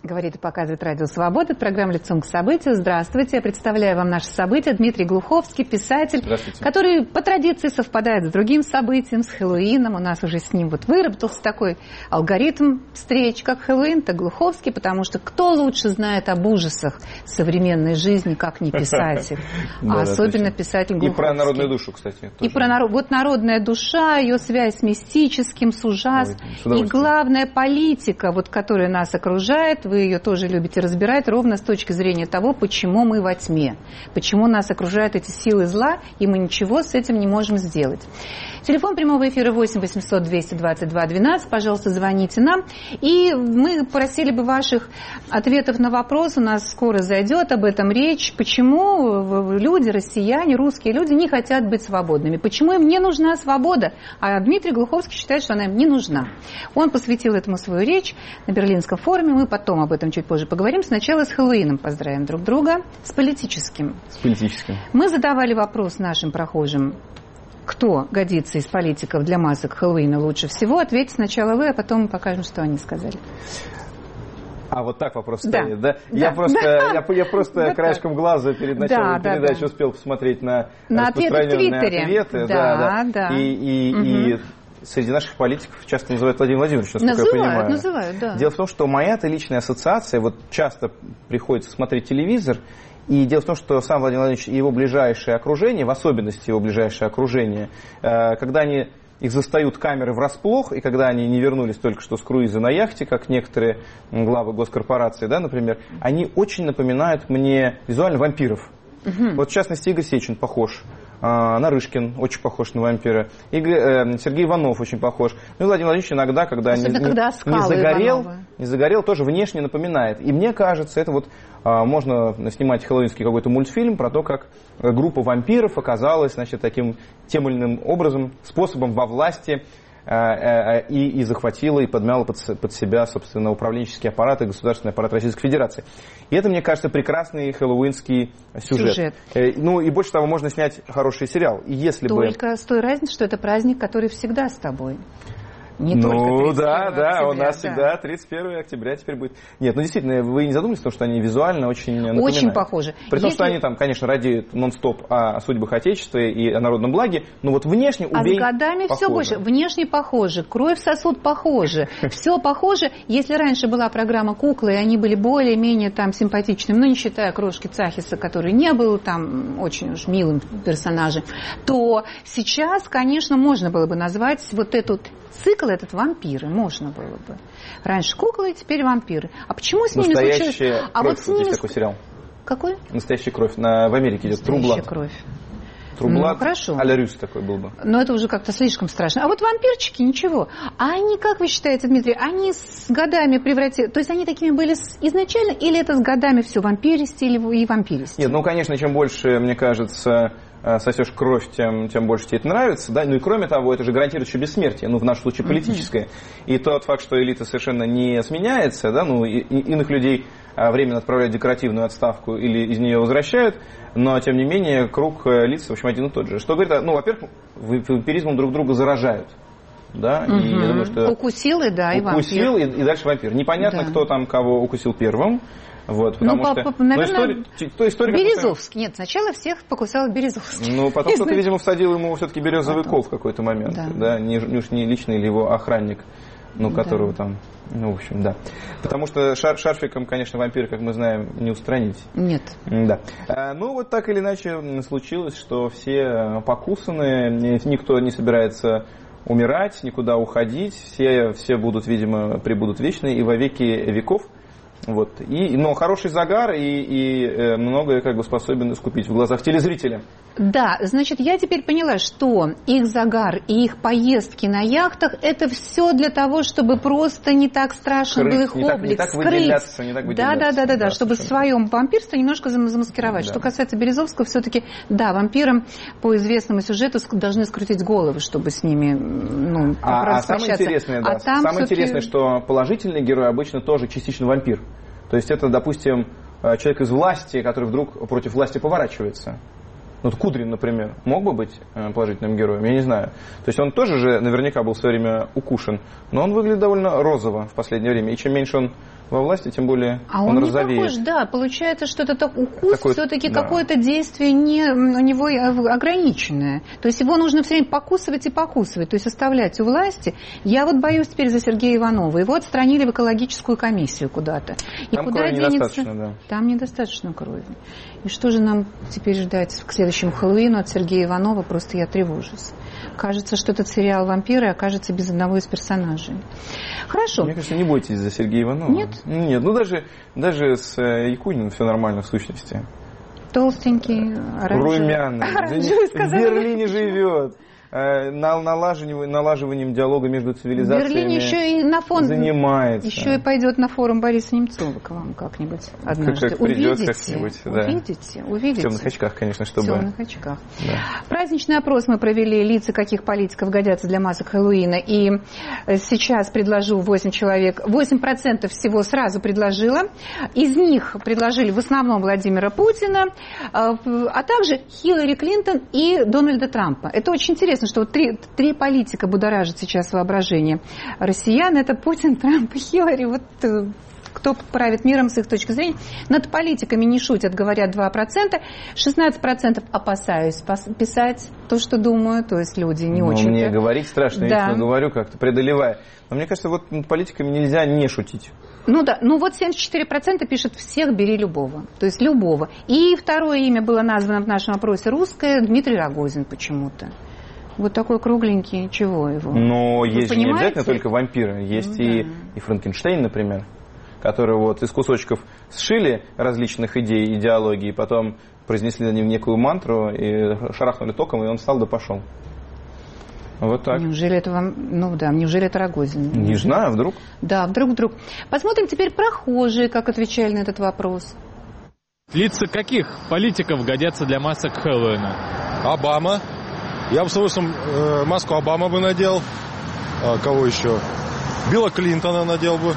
Говорит и показывает Радио Свобода. Это программа «Лицом к событию». Здравствуйте. Я представляю вам наше событие. Дмитрий Глуховский, писатель, который по традиции совпадает с другим событием, с Хэллоуином. У нас уже с ним выработался такой алгоритм встреч, как Хэллоуин, так Глуховский, потому что кто лучше знает об ужасах современной жизни, как не писатель, а особенно писатель Глуховский. И про народную душу, кстати. И про вот народная душа, ее связь с мистическим, с ужасом. И главная политика, вот, которая нас окружает, вы ее тоже любите разбирать, ровно с точки зрения того, почему мы во тьме, почему нас окружают эти силы зла, и мы ничего с этим не можем сделать. Телефон прямого эфира 8 800 222 12, пожалуйста, звоните нам. И мы просили бы ваших ответов на вопрос, у нас скоро зайдет об этом речь, почему люди, россияне, русские люди не хотят быть свободными, почему им не нужна свобода, а Дмитрий Глуховский считает, что она им не нужна. Он посвятил этому свою речь на Берлинском форуме, мы потом об этом чуть позже поговорим. Сначала с Хэллоуином поздравим друг друга, с политическим. С политическим. Мы задавали вопрос нашим прохожим, кто годится из политиков для масок Хэллоуина лучше всего. Ответьте сначала вы, а потом мы покажем, что они сказали. А вот так вопрос стоит, да? Я просто краешком глаза перед началом передачи успел посмотреть на распространенные ответы. Да. И среди наших политиков часто называют Владимира Владимировича, насколько я понимаю. Называют, да. Дело в том, что моя-то личная ассоциация, вот часто приходится смотреть телевизор, и дело в том, что сам Владимир Владимирович и его ближайшее окружение, в особенности его ближайшее окружение, когда их застают камеры врасплох, и когда они не вернулись только что с круиза на яхте, как некоторые главы госкорпорации, да, например, они очень напоминают мне визуально вампиров. Вот в частности Игорь Сечин похож. Нарышкин очень похож на вампира. Сергей Иванов очень похож. Ну и Владимир Владимирович иногда, когда не загорел, тоже внешне напоминает. И мне кажется, это вот можно снимать хэллоуинский какой-то мультфильм про то, как группа вампиров оказалась, значит, таким тем или иным образом, способом во власти и захватила, и подмяла под себя, собственно, управленческий аппарат и государственный аппарат Российской Федерации. И это, мне кажется, прекрасный хэллоуинский сюжет. Ну и больше того, можно снять хороший сериал. И если только с той разницей, что это праздник, который всегда с тобой. Не только 31 октября, у нас да. всегда 31 октября теперь будет. Нет, ну действительно, вы не задумались о том, что они визуально очень напоминают? Очень похожи. При том, что они там, конечно, радеют нон-стоп о судьбах Отечества и о народном благе, но вот внешне убей с годами похоже. все больше. Внешне похоже, кровь, сосуд похоже, все похоже. Если раньше была программа «Куклы», и они были более-менее там симпатичными, ну не считая крошки Цахиса, который не был там очень уж милым персонажем, то сейчас, конечно, можно было бы назвать вот этот цикл, этот вампиры, можно было бы. Раньше куклы, теперь вампиры. А почему с ними случилось? «Настоящая кровь», вот с ними... есть такой сериал. Какой? «Настоящая кровь». В Америке идет. «Настоящая кровь». Трублат, ну, хорошо. а-ля Рюс такой был бы. Но это уже как-то слишком страшно. А вот вампирчики, ничего. А они, как вы считаете, Дмитрий, они с годами превратились... То есть они такими были изначально, или это с годами все вампиристи и вампиристи? Нет, ну, конечно, чем больше, мне кажется, сосешь кровь, тем больше тебе это нравится. Да? Ну и кроме того, это же гарантирует еще бессмертие, ну, в нашем случае политическое. И тот факт, что элита совершенно не сменяется, да, ну, иных людей временно отправляют в декоративную отставку или из нее возвращают, но, тем не менее, круг лиц, в общем, один и тот же. Что говорит, ну, во-первых, вампиризмом друг друга заражают. Да? И я думаю, что укусил, и да, и вампир. Укусил, и дальше вампир. Непонятно, кто там кого укусил первым. Вот, потому что, наверное, история, Березовский. Нет, сначала всех покусал Березовский. Ну, потом кто-то, видимо, всадил ему все-таки березовый кол в какой-то момент. Да. Не уж не лично или его охранник, ну, которого там, ну, в общем, да. Потому что шарфиком, конечно, вампира, как мы знаем, не устранить. Нет. Да. Ну, вот так или иначе случилось, что все покусаны, никто не собирается умирать, никуда уходить, все будут, видимо, прибудут вечные и во веки веков. Вот. Но хороший загар и многое как бы способен искупить в глазах телезрителя. Да, значит, я теперь поняла, что их загар и их поездки на яхтах – это все для того, чтобы просто не так страшен был их облик, не так выделяться. Да, чтобы свое вампирство немножко замаскировать. Да. Что касается Березовского, все-таки, да, вампирам по известному сюжету должны скрутить головы, чтобы с ними, ну, самое интересное, что положительный герой обычно тоже частично вампир. То есть это, допустим, человек из власти, который вдруг против власти поворачивается. Вот Кудрин, например, мог бы быть положительным героем? Я не знаю. То есть он тоже же наверняка был в свое время укушен, но он выглядит довольно розово в последнее время. И чем меньше он во власти, тем более он розовеет. Не похож, да. Получается, что это укус, все-таки какое-то действие у него ограниченное. То есть его нужно все время покусывать и покусывать, то есть оставлять у власти. Я вот боюсь теперь за Сергея Иванова. Его отстранили в экологическую комиссию куда-то. И там куда крови недостаточно, да. Там недостаточно крови. И что же нам теперь ждать к следующему Хэллоуину от Сергея Иванова? Просто я тревожусь. Кажется, что этот сериал «Вампиры» окажется без одного из персонажей. Хорошо. Мне кажется, не бойтесь за Сергея Иванова. Нет? Нет, даже с Якуниным все нормально в сущности. Толстенький, румяный. В Берлине живет. Налаживанием диалога между цивилизациями. В Берлине еще и на фон занимается. Еще и пойдет на форум Бориса Немцова к вам как-нибудь однажды. Как придет как-нибудь, да. Увидите. В темных очках, конечно, чтобы... В темных очках. Да. Праздничный опрос мы провели, лица каких политиков годятся для масок Хэллоуина. И сейчас предложу 8 человек. 8% всего сразу предложила. Из них предложили в основном Владимира Путина, а также Хиллари Клинтон и Дональда Трампа. Это очень интересно, что вот три политика будоражат сейчас воображение россиян. Это Путин, Трамп и Хиллари. Вот кто правит миром с их точки зрения. Над политиками не шутят, говорят 2%. 16% опасаюсь писать то, что думаю. То есть люди не очень... Мне говорить страшно, я вечно говорю как-то, преодолевая. Но мне кажется, вот над политиками нельзя не шутить. Ну да, ну вот 74% пишут «всех бери любого», то есть любого. И второе имя было названо в нашем опросе русское, Дмитрий Рогозин почему-то. Вот такой кругленький, чего его? Но есть же не обязательно только вампиры, есть и Франкенштейн, например, который вот из кусочков сшили различных идей, идеологий, потом произнесли на нем некую мантру и шарахнули током, и он встал да пошел. Вот так. Неужели это вам... Ну да, неужели это Рогозин? Не знаю, вдруг. Да, вдруг. Посмотрим теперь прохожие, как отвечали на этот вопрос. Лица каких политиков годятся для масок Хэллоуина? Обама. Я бы с удовольствием маску Обама бы надел. Кого еще? Билла Клинтона надел бы.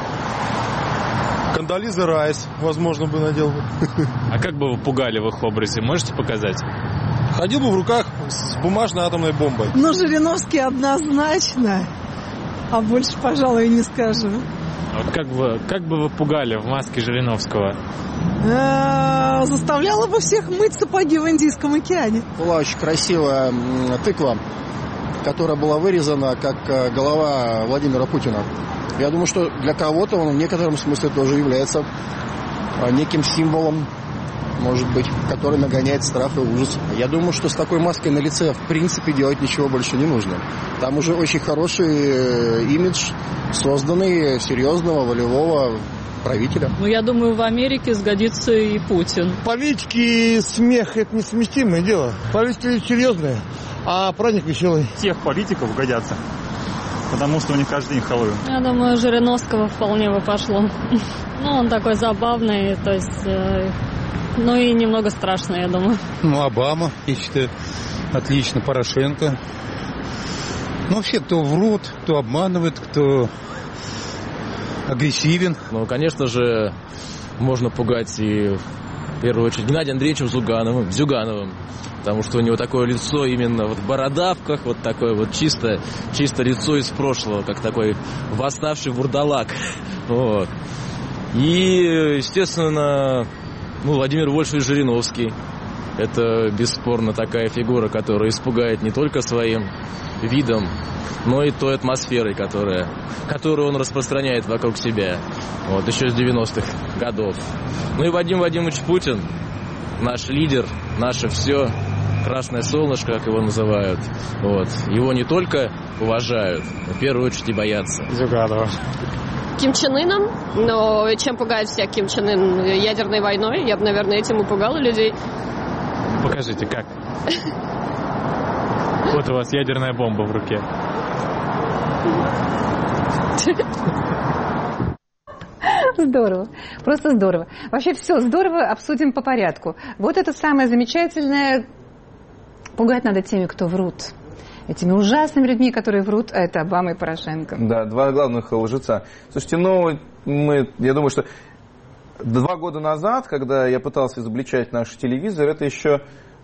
Кондолизы Райс, возможно, бы надел бы. А как бы вы пугали в их образе? Можете показать? Ходил бы в руках с бумажной атомной бомбой. Ну, Жириновский однозначно. А больше, пожалуй, не скажу. Вот как бы вы пугали в маске Жириновского? Заставляла бы всех мыть сапоги в Индийском океане. Была очень красивая тыква, которая была вырезана как голова Владимира Путина. Я думаю, что для кого-то он в некотором смысле тоже является неким символом, может быть, который нагоняет страх и ужас. Я думаю, что с такой маской на лице, в принципе, делать ничего больше не нужно. Там уже очень хороший имидж, созданный серьезного, волевого правителя. Ну, я думаю, в Америке сгодится и Путин. Политики и смех – это несовместимое дело. Политики серьезные, а праздник веселый. Всех политиков годятся, потому что у них каждый день Хэллоуин. Я думаю, Жириновского вполне бы пошло. Ну, он такой забавный, то есть... Ну и немного страшно, я думаю. Ну, Обама, я считаю, отлично. Порошенко. Ну, вообще, кто врут, кто обманывает, кто агрессивен. Ну, конечно же, можно пугать и, в первую очередь, Геннадием Андреевичем Зюгановым. Потому что у него такое лицо именно вот в бородавках, вот такое вот чисто лицо из прошлого, как такой восставший вурдалак. Вот. И, естественно... Ну, Владимир Вольфович Жириновский. Это, бесспорно, такая фигура, которая испугает не только своим видом, но и той атмосферой, которую он распространяет вокруг себя. Вот, еще с 90-х годов. Ну и Владимир Владимирович Путин, наш лидер, наше все, красное солнышко, как его называют. Вот. Его не только уважают, но в первую очередь и боятся. Зюганова. Ким Чен Ыном, но чем пугает всех Ким Чен Ын? Ядерной войной. Я бы, наверное, этим и пугала людей. Покажите, как? Вот у вас ядерная бомба в руке. Здорово, просто здорово. Вообще все здорово, обсудим по порядку. Вот это самое замечательное. Пугать надо теми, кто врут. Этими ужасными людьми, которые врут, а это Обама и Порошенко. Да, два главных лжеца. Слушайте, я думаю, что 2 года назад, когда я пытался изобличать наш телевизор, это еще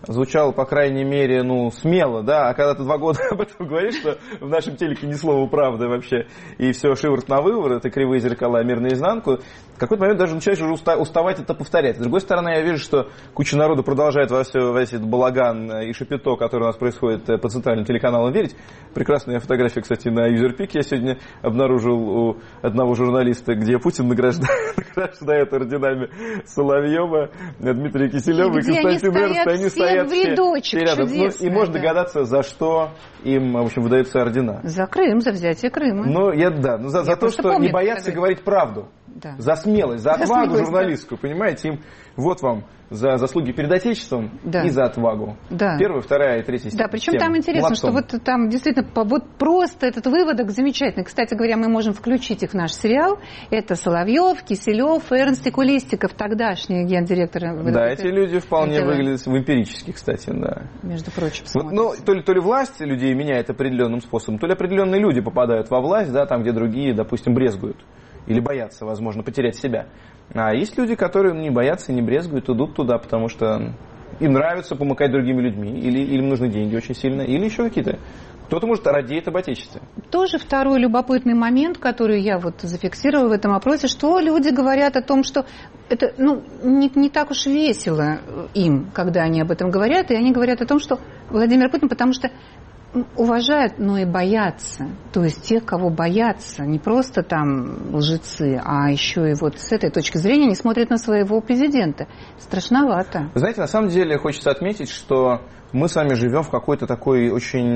звучало, по крайней мере, смело, да, а когда ты 2 года об этом говоришь, что в нашем телеке ни слова правды вообще, и все шиворот на выворот, и кривые зеркала, мир наизнанку, в какой-то момент даже начинаешь уже уставать это повторять. С другой стороны, я вижу, что куча народу продолжает во весь этот балаган и шапито, который у нас происходит по центральным телеканалам, верить. Прекрасная фотография, кстати, на UserPic я сегодня обнаружил у одного журналиста, где Путин награждает орденами Соловьева, Дмитрия Киселева и Константина Эрнста. Они стоят в рядочек рядом. И можно догадаться, за что им, в общем, выдаются ордена. За Крым, за взятие Крыма. За то, что не боятся говорить правду. Да. За смелость, за отвагу журналистскую, понимаете? Им вот вам за заслуги перед Отечеством и за отвагу. Да. 1-я, 2-я и 3-я. Да, причем там интересно, что вот там действительно вот просто этот выводок замечательный. Кстати говоря, мы можем включить их в наш сериал. Это Соловьев, Киселев, Эрнст и Кулистиков, тогдашний гендиректор. Да, эти люди вполне выглядят эмпирически, кстати, да. Между прочим. То ли власть людей меняет определенным способом, то ли определенные люди попадают во власть, да, там, где другие, допустим, брезгуют. Или боятся, возможно, потерять себя. А есть люди, которые не боятся и не брезгуют, идут туда, потому что им нравится помыкать другими людьми, или им нужны деньги очень сильно, или еще какие-то. Кто-то, может, радеет об Отечестве. Тоже второй любопытный момент, который я вот зафиксировала в этом опросе, что люди говорят о том, что это не так уж весело им, когда они об этом говорят, и они говорят о том, что Владимир Путин, потому что уважают, но и боятся. То есть тех, кого боятся, не просто там лжецы, а еще и вот с этой точки зрения они смотрят на своего президента. Страшновато. Вы знаете, на самом деле хочется отметить, что мы с вами живем в какой-то такой очень,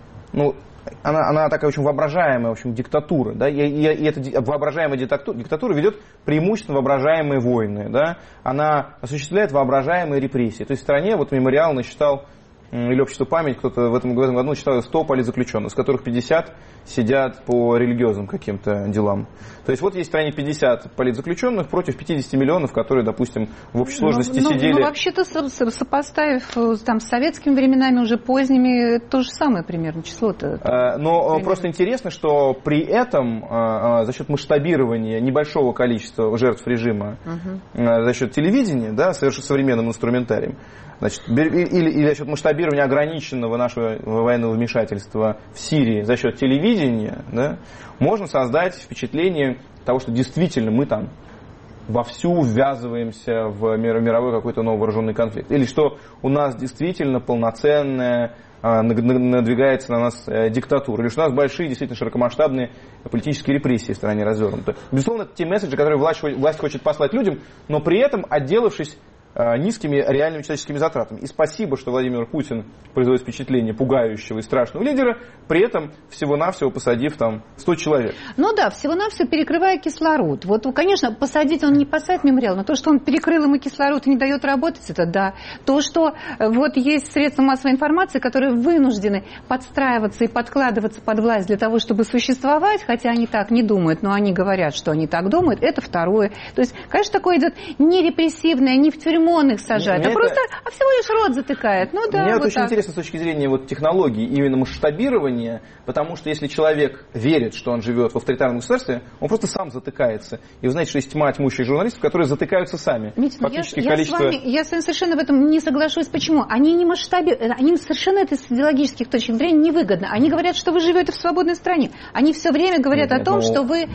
она такая очень воображаемая, в общем, диктатура, да, и эта воображаемая диктатура ведет преимущественно воображаемые войны, да, она осуществляет воображаемые репрессии. То есть в стране, вот Мемориал насчитал, или Общество память, кто в этом году считал 100 политзаключенных, из которых 50 сидят по религиозным каким-то делам. То есть вот есть в стране 50 политзаключенных против 50 миллионов, которые, допустим, в общей сложности сидели... вообще-то, сопоставив там, с советскими временами, уже поздними, то же самое примерно число-то. Но просто интересно, что при этом за счет масштабирования небольшого количества жертв режима, за счет телевидения, да, совершенно современным инструментарием, значит, или за счет масштабирования ограниченного нашего военного вмешательства в Сирии за счет телевидения, да, можно создать впечатление того, что действительно мы там вовсю ввязываемся в мировой какой-то новый вооруженный конфликт. Или что у нас действительно полноценная надвигается на нас диктатура. Или что у нас большие, действительно широкомасштабные политические репрессии в стране развернуты. Безусловно, это те месседжи, которые власть хочет послать людям, но при этом отделавшись низкими реальными человеческими затратами. И спасибо, что Владимир Путин производит впечатление пугающего и страшного лидера, при этом всего-навсего посадив там 100 человек. Ну да, всего-навсего перекрывая кислород. Вот, конечно, посадить он не посадит Мемориал, но то, что он перекрыл ему кислород и не дает работать, это да. То, что вот есть средства массовой информации, которые вынуждены подстраиваться и подкладываться под власть для того, чтобы существовать, хотя они так не думают, но они говорят, что они так думают, это второе. То есть, конечно, такое идет не репрессивное, не в тюрьму он их сажает, просто всего лишь рот затыкает. Ну, да, мне вот очень так. Интересно с точки зрения вот технологий именно масштабирования, потому что если человек верит, что он живет в авторитарном государстве, он просто сам затыкается. И вы знаете, что есть тьма тьмущих журналистов, которые затыкаются сами. Фактически я с вами совершенно в этом не соглашусь. Почему? Они не масштабируют, они совершенно это с идеологических точек зрения невыгодно. Они говорят, что вы живете в свободной стране. Они все время говорят о том, что вы...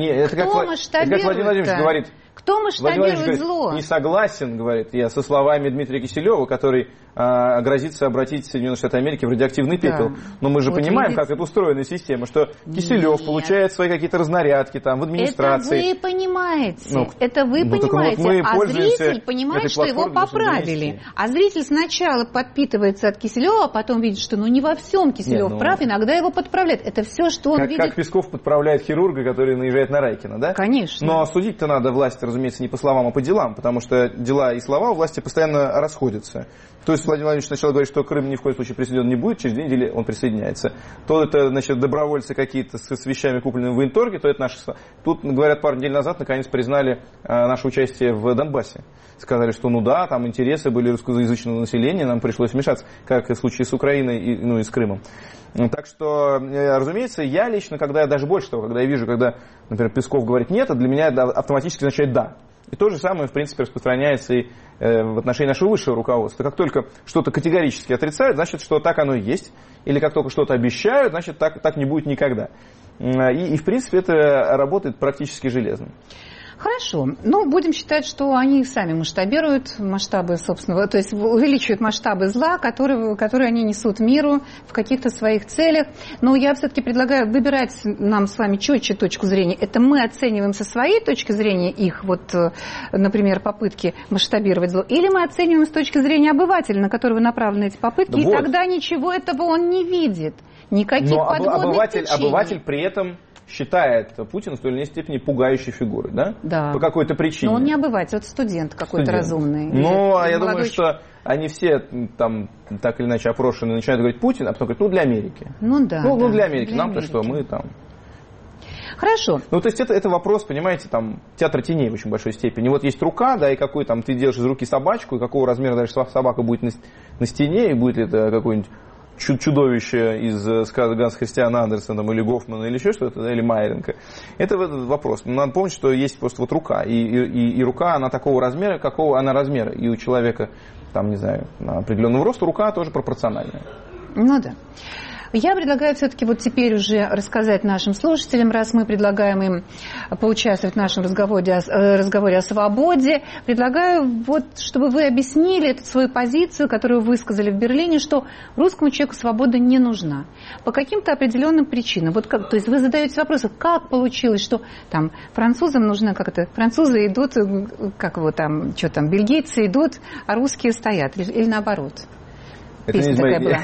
Кто масштабирует? Это как Владимир Владимирович говорит. Кто масштабирует зло? Не согласен, говорит я, со словами Дмитрия Киселева, который грозится обратить Соединенные Штаты Америки в радиоактивный пепел. Да. Но мы же понимаем, как это устроена система, что Киселев получает свои какие-то разнарядки там в администрации. Это вы понимаете. Это вы понимаете. А зритель понимает, что его поправили. А зритель сначала подпитывается от Киселева, а потом видит, что не во всем Киселев прав, иногда его подправляют. Это все, что он видит. Как Песков подправляет хирурга, который наезжает на Райкина, да? Конечно. Но судить-то надо власть, разумеется, не по словам, а по делам, потому что дела и слова у власти постоянно расходятся. То есть Владимир Владимирович сначала говорит, что Крым ни в коем случае присоединен не будет, через 2 недели он присоединяется. То это, значит, добровольцы какие-то с вещами, купленными в военторге, то это наши... Тут, говорят, пару недель назад наконец признали наше участие в Донбассе. Сказали, что там интересы были русскоязычного населения, нам пришлось вмешаться, как и в случае с Украиной и с Крымом. Так что, разумеется, я лично, даже больше того, когда я вижу, когда, например, Песков говорит «нет», а для меня это автоматически означает «да». И то же самое, в принципе, распространяется и в отношении нашего высшего руководства. Как только что-то категорически отрицают, значит, что так оно и есть. Или как только что-то обещают, значит, так не будет никогда. И, в принципе, это работает практически железно. Хорошо. Ну, будем считать, что они сами масштабируют масштабы собственного, то есть увеличивают масштабы зла, которые они несут миру в каких-то своих целях. Но я все-таки предлагаю выбирать нам с вами четче точку зрения. Это мы оцениваем со своей точки зрения их, вот, например, попытки масштабировать зло, или мы оцениваем с точки зрения обывателя, на которого направлены эти попытки, и тогда ничего этого он не видит. Никаких подводных течений. Обыватель при этом считает Путина в той или иной степени пугающей фигурой, да? Да. По какой-то причине. Но он не обыватель, это студент какой-то разумный. Ну, я думаю, что они все там так или иначе опрошенные начинают говорить Путин, а потом говорят, для Америки. Ну да. Ну, для Америки. Нам-то что, мы там... Хорошо. Ну, то есть это вопрос, понимаете, там, театра теней в очень большой степени. Вот есть рука, да, и какой там ты делаешь из руки собачку, и какого размера дальше собака будет на стене, и будет ли это какой-нибудь чудовище из сказок Ганса Христиана Андерсена или Гофмана или еще что-то, да, или Майеренко. Это вопрос. Надо помнить, что есть просто вот рука. И рука, она такого размера, какого она размера. И у человека, там, не знаю, определенного роста рука тоже пропорциональная. Ну да. Я предлагаю все-таки вот теперь уже рассказать нашим слушателям, раз мы предлагаем им поучаствовать в нашем разговоре о свободе, предлагаю, вот, чтобы вы объяснили эту свою позицию, которую вы высказали в Берлине, что русскому человеку свобода не нужна. По каким-то определенным причинам. Вот как, то есть вы задаете вопрос, как получилось, что там французам нужно, как это, французы идут, как его там, что там, бельгийцы идут, а русские стоят, или наоборот. Это песня такая была.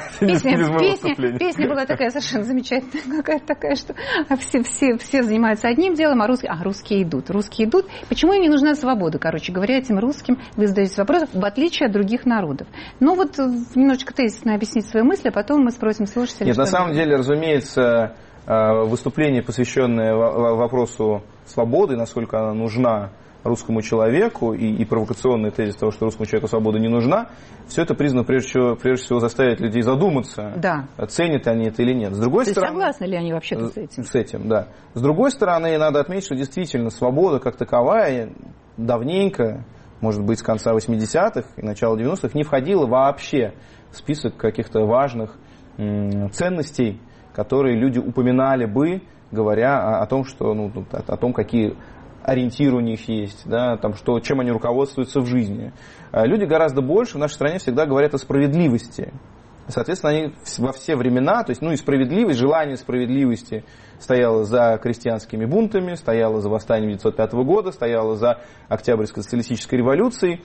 Песня была такая совершенно замечательная, какая-то такая, что все занимаются одним делом, а русские идут. Почему им не нужна свобода? Короче говоря, этим русским вы задаете вопрос, в отличие от других народов. Ну вот немножечко тезисно объяснить свои мысли, а потом мы спросим слушателей. Нет, на самом деле, разумеется, выступление, посвященное вопросу свободы, насколько она нужна русскому человеку, и провокационный тезис того, что русскому человеку свобода не нужна, все это признано прежде всего заставить людей задуматься, да. Ценят они это или нет. С другой стороны, согласны ли они вообще-то с этим? С этим, да. С другой стороны, надо отметить, что действительно свобода как таковая давненько, может быть, с конца 80-х и начала 90-х, не входила вообще в список каких-то важных ценностей, которые люди упоминали бы, говоря о том, что, о том, какие ориентиры у них есть, да, там, чем они руководствуются в жизни. Люди гораздо больше в нашей стране всегда говорят о справедливости. Соответственно, они во все времена, то есть, и справедливость, желание справедливости стояло за крестьянскими бунтами, стояло за восстанием 1905 года, стояло за Октябрьской социалистической революцией.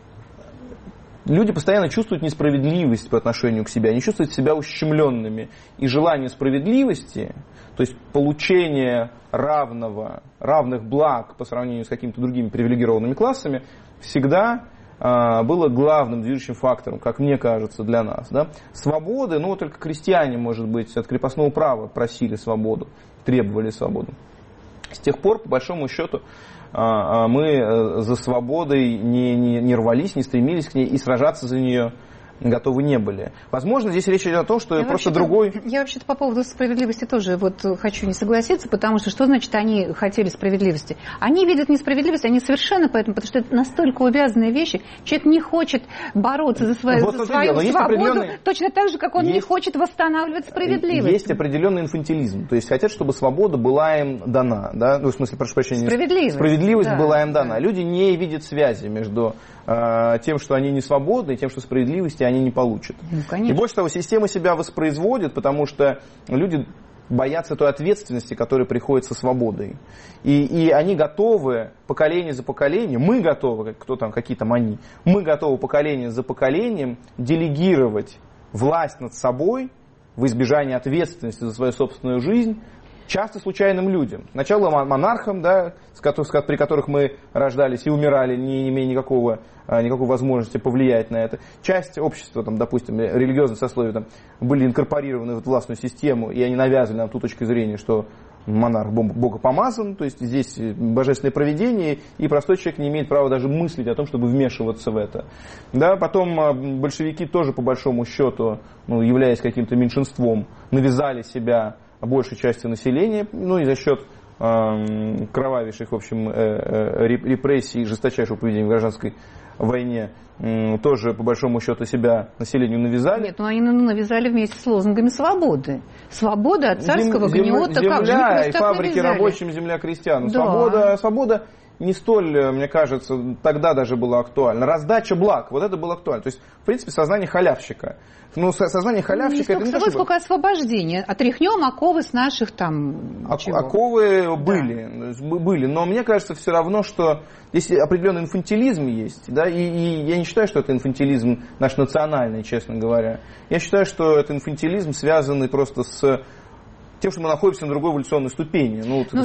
Люди постоянно чувствуют несправедливость по отношению к себе, они чувствуют себя ущемленными. И желание справедливости, то есть получение равных благ по сравнению с какими-то другими привилегированными классами, всегда было главным движущим фактором, как мне кажется, для нас. Да? Свободы, только крестьяне, может быть, от крепостного права просили свободу, требовали свободу. С тех пор, по большому счету, мы за свободой не рвались, не стремились к ней и сражаться за нее готовы не были. Возможно, здесь речь идет о том, что просто другой... Я вообще-то по поводу справедливости тоже хочу не согласиться, потому что значит они хотели справедливости? Они видят несправедливость, они совершенно потому что это настолько увязанные вещи. Человек не хочет бороться за свою свободу, точно так же, как он не хочет восстанавливать справедливость. Есть определенный инфантилизм, то есть хотят, чтобы свобода была им дана, да? В смысле, прошу прощения, справедливость была им дана. Люди не видят связи между тем, что они не свободны, и тем, что справедливости они не получат. И больше того, система себя воспроизводит, потому что люди боятся той ответственности, которая приходит со свободой. И они готовы поколение за поколением, мы готовы, какие там они, мы готовы поколение за поколением делегировать власть над собой в избежание ответственности за свою собственную жизнь часто случайным людям. Сначала монархам, да, при которых мы рождались и умирали, не имея никакой возможности повлиять на это. Часть общества, допустим, религиозные сословия были инкорпорированы в властную систему, и они навязывали нам ту точку зрения, что монарх богопомазан, то есть здесь божественное провидение, и простой человек не имеет права даже мыслить о том, чтобы вмешиваться в это. Да, потом большевики тоже, по большому счету, являясь каким-то меньшинством, навязали себя большей части населения, и за счет кровавейших, в общем, репрессий и жесточайшего поведения в гражданской войне, тоже, по большому счету, себя населению навязали. Нет, но они навязали вместе с лозунгами свободы. Свобода от царского гнета. Земля и фабрики рабочим, земля крестьянам. Да. Свобода не столь, мне кажется, тогда даже была актуальна. Раздача благ, вот это было актуально. То есть, в принципе, сознание халявщика. Ну, сознание халявщика... Не столько сколько освобождение. Отряхнем оковы с наших там... Оковы были. Но мне кажется все равно, что здесь определенный инфантилизм есть. Да, и я не считаю, что это инфантилизм наш национальный, честно говоря. Я считаю, что это инфантилизм, связанный просто с тем, что мы находимся на другой эволюционной ступени.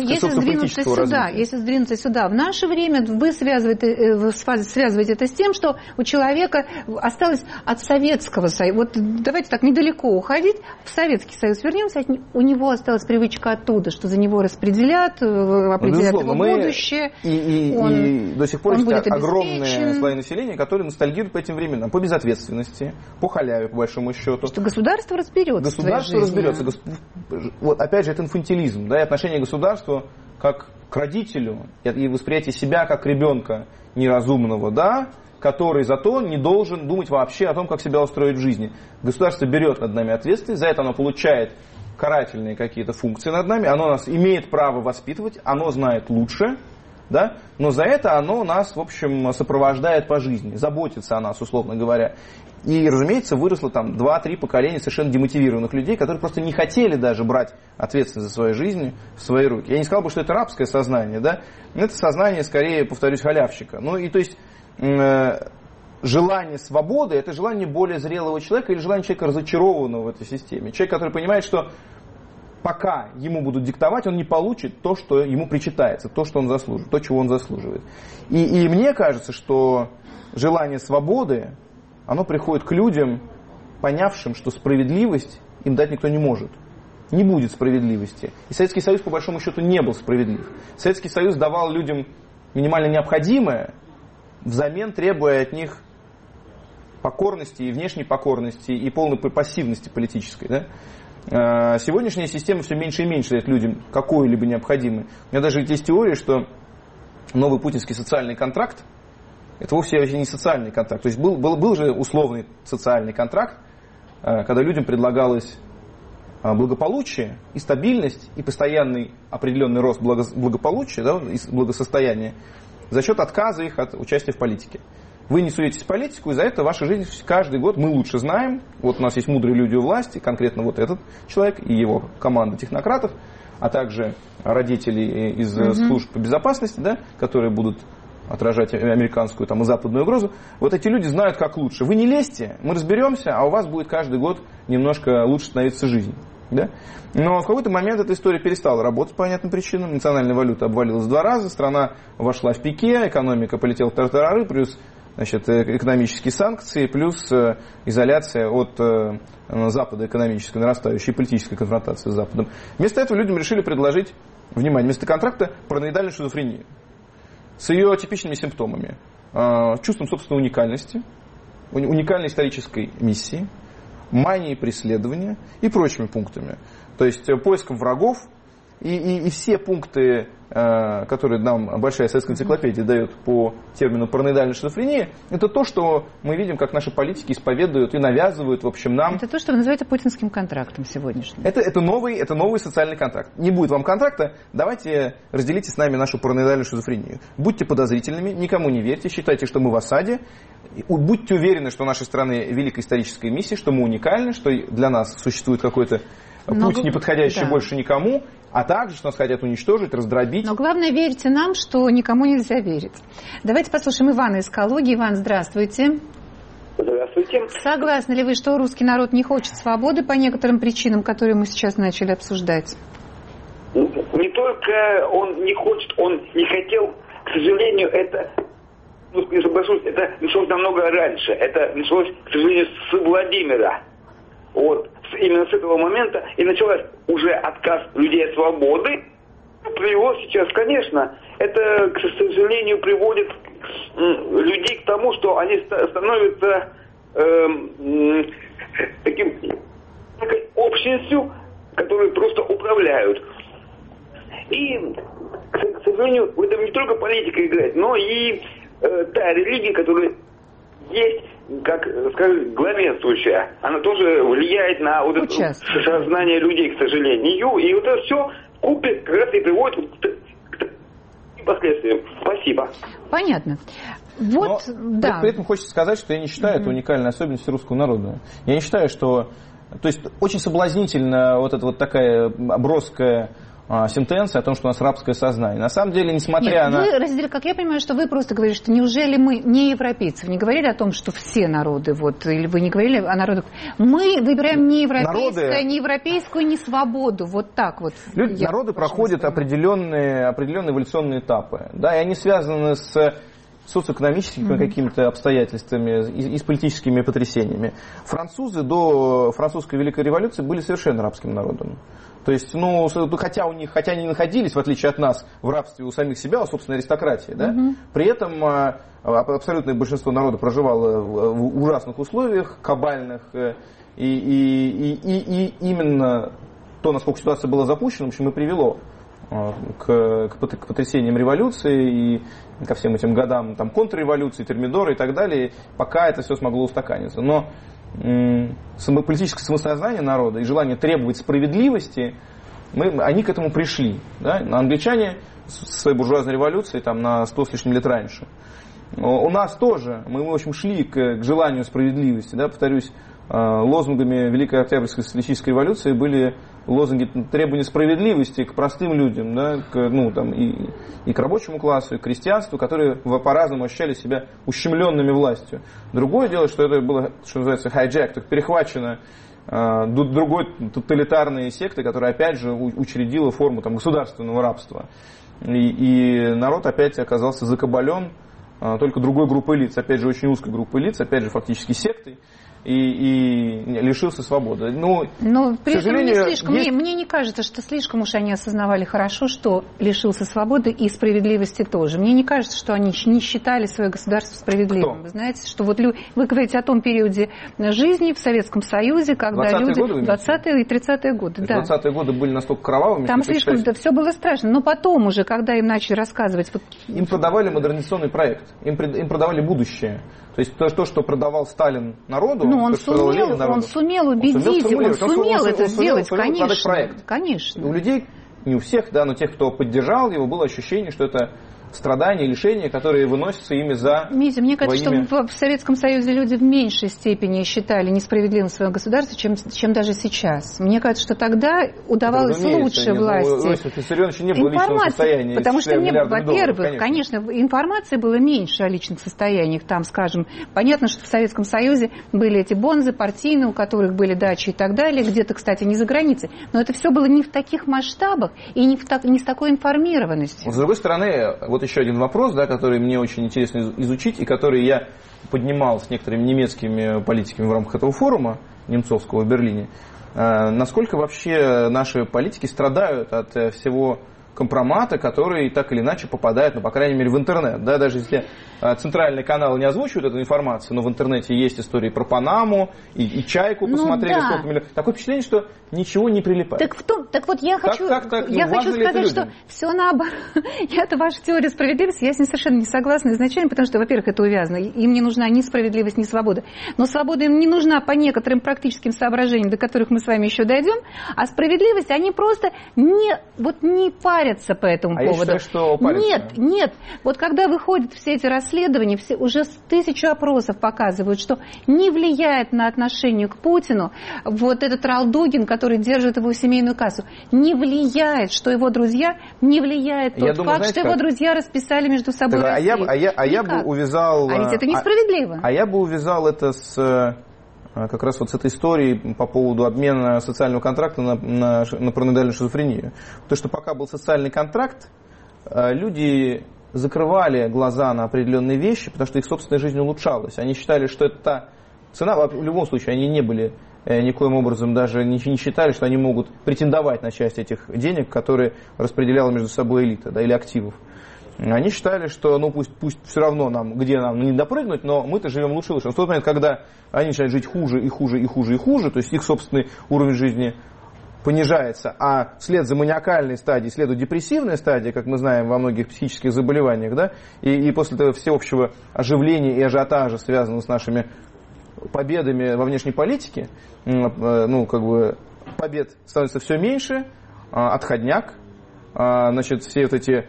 Если сдвинуться сюда, в наше время вы связываете это с тем, что у человека осталось от Советского Союза. Вот давайте так недалеко уходить, в Советский Союз вернемся, у него осталась привычка оттуда, что за него определят его будущее. И до сих пор есть огромные слои населения, которые ностальгируют по этим временам, по безответственности, по халяве, по большому счету. Что государство разберется. Государство разберется. Вот, опять же, это инфантилизм, да, и отношение государства как к родителю, и восприятие себя как ребенка неразумного, да, который зато не должен думать вообще о том, как себя устроить в жизни. Государство берет над нами ответственность, за это оно получает карательные какие-то функции над нами, оно нас имеет право воспитывать, оно знает лучше, да, но за это оно нас, в общем, сопровождает по жизни, заботится о нас, условно говоря. И, разумеется, выросло там 2-3 поколения совершенно демотивированных людей, которые просто не хотели даже брать ответственность за свою жизнь в свои руки. Я не сказал бы, что это рабское сознание, да, это сознание, скорее, повторюсь, халявщика. Ну и то есть желание свободы – это желание более зрелого человека или желание человека, разочарованного в этой системе. Человек, который понимает, что пока ему будут диктовать, он не получит то, что ему причитается, то, что он заслуживает, то, чего он заслуживает. И мне кажется, что желание свободы, оно приходит к людям, понявшим, что справедливость им дать никто не может. Не будет справедливости. И Советский Союз, по большому счету, не был справедлив. Советский Союз давал людям минимально необходимое, взамен требуя от них покорности и внешней покорности, и полной пассивности политической. Да? Сегодняшняя система все меньше и меньше дает людям какое-либо необходимое. У меня даже есть теория, что новый путинский социальный контракт это вовсе не социальный контракт. То есть был же условный социальный контракт, когда людям предлагалось благополучие и стабильность, и постоянный определенный рост благополучия, да, и благосостояния за счет отказа их от участия в политике. Вы не суетесь в политику, и за это ваша жизнь каждый год мы лучше знаем. Вот у нас есть мудрые люди у власти, конкретно вот этот человек и его команда технократов, а также родители из служб безопасности, да, которые будут отражать американскую там, и западную угрозу. Вот эти люди знают, как лучше. Вы не лезьте, мы разберемся, а у вас будет каждый год немножко лучше становиться жизнь. Да? Но в какой-то момент эта история перестала работать по понятным причинам. Национальная валюта обвалилась в 2 раза, страна вошла в пике, экономика полетела в тартарары, плюс экономические санкции, плюс изоляция от Запада экономической, нарастающей политической конфронтации с Западом. Вместо этого людям решили предложить, внимание, вместо контракта параноидальную шизофрению. С ее типичными симптомами. Чувством собственной уникальности, уникальной исторической миссии, манией преследования и прочими пунктами. То есть поиском врагов и все пункты, которые нам большая советская энциклопедия дает по термину параноидальная шизофрения, это то, что мы видим, как наши политики исповедуют и навязывают, в общем, нам. Это то, что вы называете путинским контрактом сегодняшним. Это новый социальный контракт. Не будет вам контракта, давайте разделите с нами нашу параноидальную шизофрению. Будьте подозрительными, никому не верьте, считайте, что мы в осаде. Будьте уверены, что у нашей страны великая историческая миссия, что мы уникальны, что для нас существует какой-то путь, не подходящий больше никому, а также, что нас хотят уничтожить, раздробить. Но главное, верьте нам, что никому нельзя верить. Давайте послушаем Ивана из Калуги. Иван, здравствуйте. Здравствуйте. Согласны ли вы, что русский народ не хочет свободы по некоторым причинам, которые мы сейчас начали обсуждать? Не только он не хочет, он не хотел. К сожалению, это, не соглашусь, это началось намного раньше. Это началось, к сожалению, с Владимира. Вот. Именно с этого момента и началась уже отказ людей от свободы. Привело сейчас, конечно, это, к сожалению, приводит людей к тому, что они становятся такой общностью, которые просто управляют. И, к сожалению, в этом не только политика играет, но и та религия, которая есть, как, скажем, главенствующая, она тоже влияет на вот это сознание людей, к сожалению. И вот это все вкупе как раз и приводит к последствиям. Спасибо. Понятно. Вот, но да. При этом хочется сказать, что я не считаю это уникальной особенностью русского народа. Я не считаю, что... То есть очень соблазнительно вот эта вот такая броская сентенция о том, что у нас рабское сознание. На самом деле, несмотря на... Вы, как я понимаю, что вы просто говорите, что неужели мы не европейцы? Вы не говорили о том, что все народы, вот, или вы не говорили о народах... Мы выбираем не европейскую, не свободу, вот так вот. Народы проходят определенные эволюционные этапы, да, и они связаны с социоэкономическими какими-то обстоятельствами и с политическими потрясениями. Французы до французской Великой революции были совершенно рабским народом. То есть, хотя они находились, в отличие от нас, в рабстве у самих себя, у собственной аристократии, да, при этом абсолютное большинство народа проживало в ужасных условиях, кабальных, и именно то, насколько ситуация была запущена, в общем, и привело к потрясениям революции и ко всем этим годам там, контрреволюции, термидора и так далее, пока это все смогло устаканиться. Но политическое самосознание народа и желание требовать справедливости, они к этому пришли. Да? Англичане с своей буржуазной революцией там, на 100 с лишним лет раньше. У нас тоже, мы в общем, шли к желанию справедливости. Да? Повторюсь, лозунгами Великой Октябрьской социалистической революции были лозунги требования справедливости к простым людям, да, и к рабочему классу, и к крестьянству, которые по-разному ощущали себя ущемленными властью. Другое дело, что это было, что называется, hijack, перехвачено другой тоталитарной сектой, которая опять же учредила форму там, государственного рабства. И народ опять оказался закабален только другой группой лиц, опять же очень узкой группой лиц, опять же фактически сектой. И лишился свободы. Но при этом не слишком. Мне не кажется, что слишком уж они осознавали хорошо, что лишился свободы и справедливости тоже. Мне не кажется, что они не считали свое государство справедливым. Кто? Вы знаете, что вот вы говорите о том периоде жизни в Советском Союзе, когда люди... 20-е и 30-е годы. Да. 20-е годы были настолько кровавыми, там слишком все было страшно. Но потом уже, когда им начали рассказывать... Им продавали модернизационный проект, им продавали будущее. То есть то, что продавал Сталин народу, он сумел убедить, он сумел это сделать, конечно. Проект. Конечно. У людей, не у всех, да, но тех, кто поддержал его, было ощущение, что это страдания, лишения, которые выносятся ими за... Митя, мне кажется, что в Советском Союзе люди в меньшей степени считали несправедливым свое государство, чем даже сейчас. Мне кажется, что тогда удавалось лучше власти. Информации, потому что, во-первых, конечно, информации было меньше о личных состояниях. Там, скажем, понятно, что в Советском Союзе были эти бонзы партийные, у которых были дачи и так далее, где-то, кстати, не за границей. Но это все было не в таких масштабах и не с такой информированностью. С другой стороны, вот еще один вопрос, да, который мне очень интересно изучить, и который я поднимал с некоторыми немецкими политиками в рамках этого форума немцовского в Берлине. Насколько вообще наши политики страдают от всего компромата, который так или иначе попадает, по крайней мере, в интернет. Да, даже если центральные каналы не озвучивают эту информацию, но в интернете есть истории про Панаму, и Чайку посмотрели, да. Сколько миллионов. Такое впечатление, что ничего не прилипает. Так вот я хочу сказать, что все наоборот. Я-то ваша теория справедливости, я с ней совершенно не согласна изначально, потому что, во-первых, это увязано. Им не нужна ни справедливость, ни свобода. Но свобода им не нужна по некоторым практическим соображениям, до которых мы с вами еще дойдем. А справедливость, они просто не парятся по этому поводу. Я считаю, что парятся. Нет. Вот когда выходят все эти расследования, уже 1000 опросов показывают, что не влияет на отношение к Путину вот этот Ралдугин, который держит его семейную кассу. Не влияет, что его друзья, не влияет тот факт, что его друзья расписали между собой Россию. Я бы увязал... А ведь это несправедливо. Я бы увязал это как раз вот с этой историей по поводу обмена социального контракта на параноидальную шизофрению. Потому что пока был социальный контракт, люди закрывали глаза на определенные вещи, потому что их собственная жизнь улучшалась. Они считали, что это та цена, в любом случае они не были никоим образом даже не считали, что они могут претендовать на часть этих денег, которые распределяла между собой элита, да, или активов. Они считали, что пусть все равно где нам не допрыгнуть, но мы-то живем лучше и лучше. В тот момент, когда они начинают жить хуже и хуже и хуже и хуже, то есть их собственный уровень жизни понижается, а вслед за маниакальной стадией следует депрессивная стадия, как мы знаем во многих психических заболеваниях, да, и после этого всеобщего оживления и ажиотажа, связанного с нашими победами во внешней политике, побед становится все меньше, отходняк, все вот эти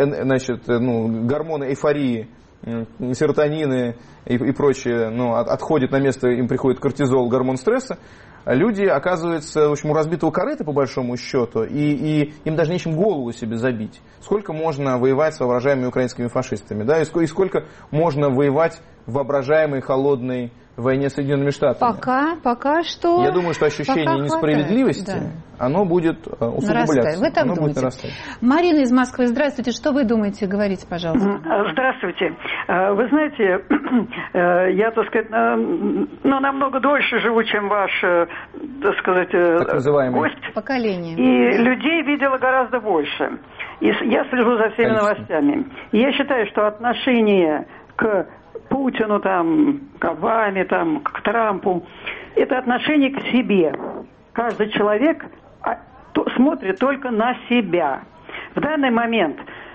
гормоны эйфории, серотонины и прочее, отходят на место, им приходит кортизол, гормон стресса. Люди оказываются, в общем, у разбитого корыта, по большому счету, и им даже нечем голову себе забить. Сколько можно воевать с воображаемыми украинскими фашистами, да, и сколько можно воевать в воображаемой холодной войне с Соединенными Штатами. Пока что... Я думаю, что ощущение несправедливости, оно будет усугубляться. Вы так думаете? Марина из Москвы, здравствуйте. Что вы думаете? Говорите, пожалуйста. Здравствуйте. Вы знаете, я, так сказать, намного дольше живу, чем ваш, так сказать, гость. Поколение. И людей видела гораздо больше. И я слежу за всеми новостями. И я считаю, что отношение к Путину, к Обаме, к Трампу, это отношение к себе. Каждый человек смотрит только на себя. В данный момент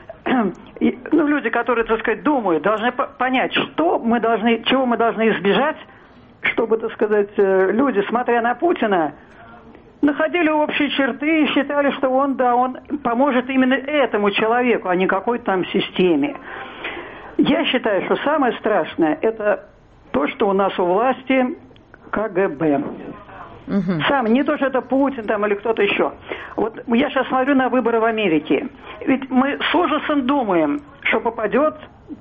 люди, которые, так сказать, думают, должны понять, чего мы должны избежать, чтобы, так сказать, люди, смотря на Путина, находили общие черты и считали, что он поможет именно этому человеку, а не какой-то там системе. Я считаю, что самое страшное – это то, что у нас у власти КГБ. Не то, что это Путин или кто-то еще. Вот я сейчас смотрю на выборы в Америке. Ведь мы с ужасом думаем, что попадет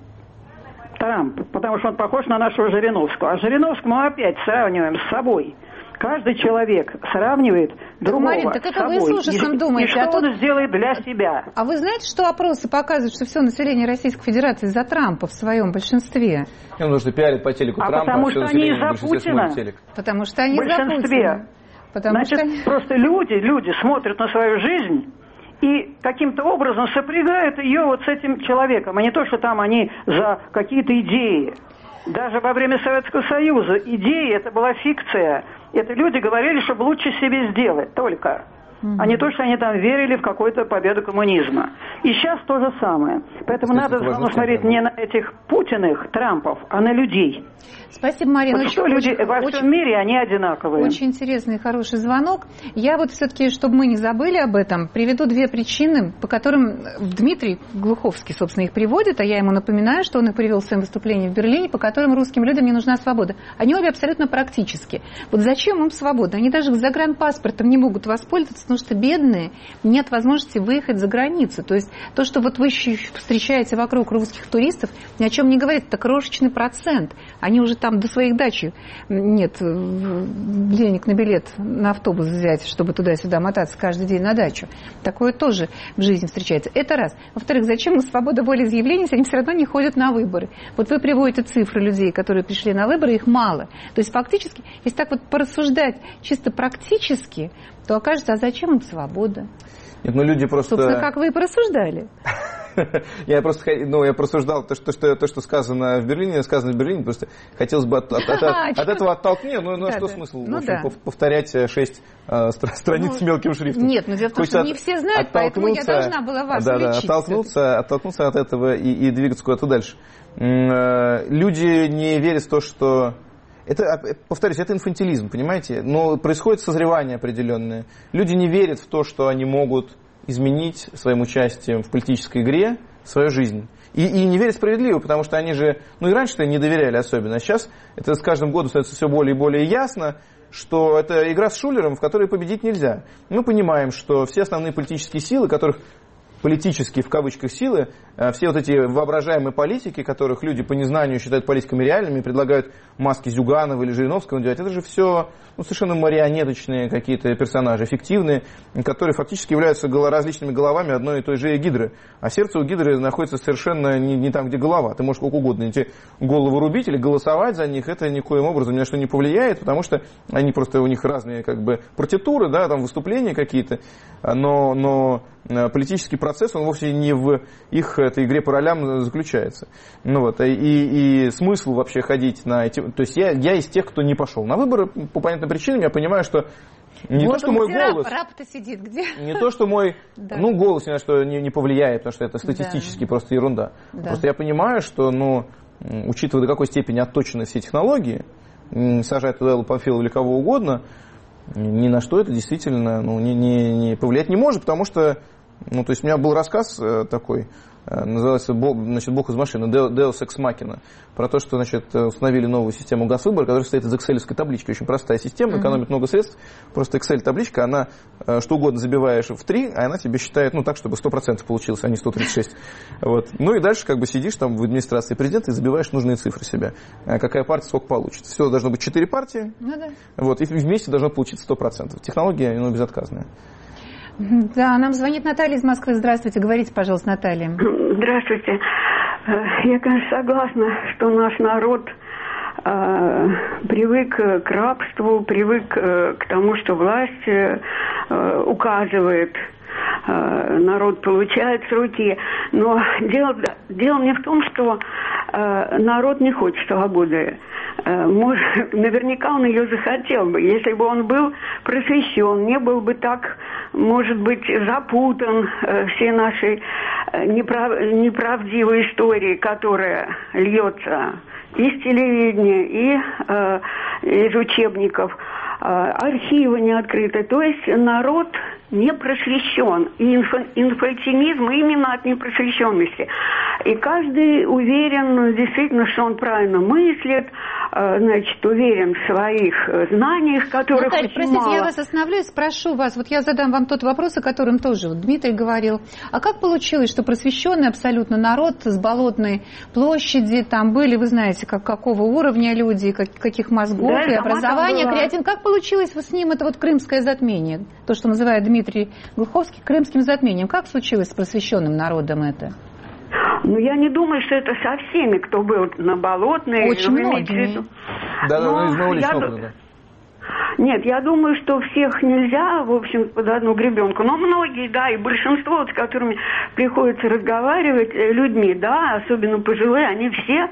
Трамп, потому что он похож на нашего Жириновского. А Жириновского мы опять сравниваем с собой. Каждый человек сравнивает другого Марин, так это вы с ужасом думаете. И что он сделает для себя. А вы знаете, что опросы показывают, что все население Российской Федерации за Трампа в своем большинстве? Потому что пиарят по телеку Трампа, потому что они из-за Путина. Потому что они из-за Путина. Значит, просто люди смотрят на свою жизнь и каким-то образом сопрягают ее вот с этим человеком, а не то, что там они за какие-то идеи. Даже во время Советского Союза идеи это была фикция. Это люди говорили, чтобы лучше себе сделать только. А не то, что они там верили в какую-то победу коммунизма. И сейчас то же самое. Поэтому надо смотреть не на этих Путиных, Трампов, а на людей. Спасибо, Марина. Вот что люди во всем мире, они одинаковые. Очень интересный и хороший звонок. Я вот все-таки, чтобы мы не забыли об этом, приведу две причины, по которым Дмитрий Глуховский, собственно, их приводит, а я ему напоминаю, что он их привел в своем выступлении в Берлине, по которым русским людям не нужна свобода. Они обе абсолютно практически. Вот зачем им свобода? Они даже загранпаспортом не могут воспользоваться, потому что бедные, нет возможности выехать за границу. То есть то, что вот вы встречаете вокруг русских туристов, ни о чем не говорит, это крошечный процент. Они уже там до своих дач нет денег на билет на автобус взять, чтобы туда-сюда мотаться каждый день на дачу. Такое тоже в жизни встречается. Это раз. Во-вторых, зачем им свобода волеизъявления, если они все равно не ходят на выборы? Вот вы приводите цифры людей, которые пришли на выборы, их мало. То есть фактически, если так вот порассуждать чисто практически, то окажется, а зачем им свобода? Нет, люди просто... Собственно, как вы и порассуждали. Я просуждал то, что сказано в Берлине, просто хотелось бы от этого оттолкнуть. Что смысл повторять 6 страниц мелким шрифтом? Нет, но дело в том, что не все знают, поэтому я должна была вас уличить. Оттолкнуться от этого и двигаться куда-то дальше. Люди не верят в то, что... Повторюсь, это инфантилизм, понимаете? Но происходит созревание определенное. Люди не верят в то, что они могут изменить своим участием в политической игре свою жизнь. И не верят справедливо, потому что они же, и раньше-то не доверяли особенно, а сейчас это с каждым годом становится все более и более ясно, что это игра с шулером, в которой победить нельзя. Мы понимаем, что все основные политические силы, которых политические, в кавычках, силы, все вот эти воображаемые политики, которых люди по незнанию считают политиками реальными, предлагают маски Зюганова или Жириновского надевать, это же все совершенно марионеточные какие-то персонажи, фиктивные, которые фактически являются различными головами одной и той же гидры. А сердце у гидры находится совершенно не там, где голова. Ты можешь сколько угодно эти головы рубить или голосовать за них, это никоим образом ни на что не повлияет, потому что они просто, у них разные партитуры, да, там выступления какие-то, но политический процесс, он вовсе не в их этой игре по ролям заключается. И смысл вообще ходить на эти... То есть я из тех, кто не пошел на выборы по понятным причинам. Я понимаю, что Не вот то, что мой голос. Раб-то сидит где? Не то, что мой голос ни на что не повлияет, потому что это статистически просто ерунда. Просто я понимаю, что, учитывая до какой степени отточены все технологии, сажать туда Эллу Памфилову или кого угодно, ни на что это действительно не повлиять не может, потому что, то есть у меня был рассказ такой, называется «Бог из машины», Deus Ex Machina, про то, что установили новую систему газвыбора, которая состоит из Excel-овской таблички. Очень простая система, экономит много средств. Просто Excel-табличка, она что угодно забиваешь в 3, а она тебе считает так, чтобы 100% получилось, а не 136. Вот. И дальше сидишь там в администрации президента и забиваешь нужные цифры себе. Какая партия сколько получится. Всего должно быть 4 партии, и вместе должно получиться 100%. Технология безотказная. Да, нам звонит Наталья из Москвы. Здравствуйте, говорите, пожалуйста, Наталья. Здравствуйте. Я, конечно, согласна, что наш народ привык к рабству, привык к тому, что власть указывает, народ получает с руки. Но дело не в том, что народ не хочет свободы. Наверняка он ее захотел бы, если бы он был просвещен, не был бы так, может быть, запутан всей нашей неправдивой истории, которая льется из телевидения и из учебников, архивы не открыты. То есть народ не просвещен. И инфантилизм именно от непросвещенности. И каждый уверен действительно, что он правильно мыслит, уверен в своих знаниях, которых Наталья, очень простите, мало. я вас остановлюсь, спрошу вас. Вот я задам вам тот вопрос, о котором тоже Дмитрий говорил. А как получилось, что просвещенный абсолютно народ с Болотной площади, там были, вы знаете, какого уровня люди, каких мозгов и образования, креатив. Как получилось с ним это крымское затмение? То, что называют Дмитрий Глуховский крымским затмением. Как случилось с просвещенным народом это? Я не думаю, что это со всеми, кто был на Болотной. Очень многие. Нет, я думаю, что всех нельзя, в общем, под одну гребенку. Но многие, и большинство, с которыми приходится разговаривать, людьми, особенно пожилые, они все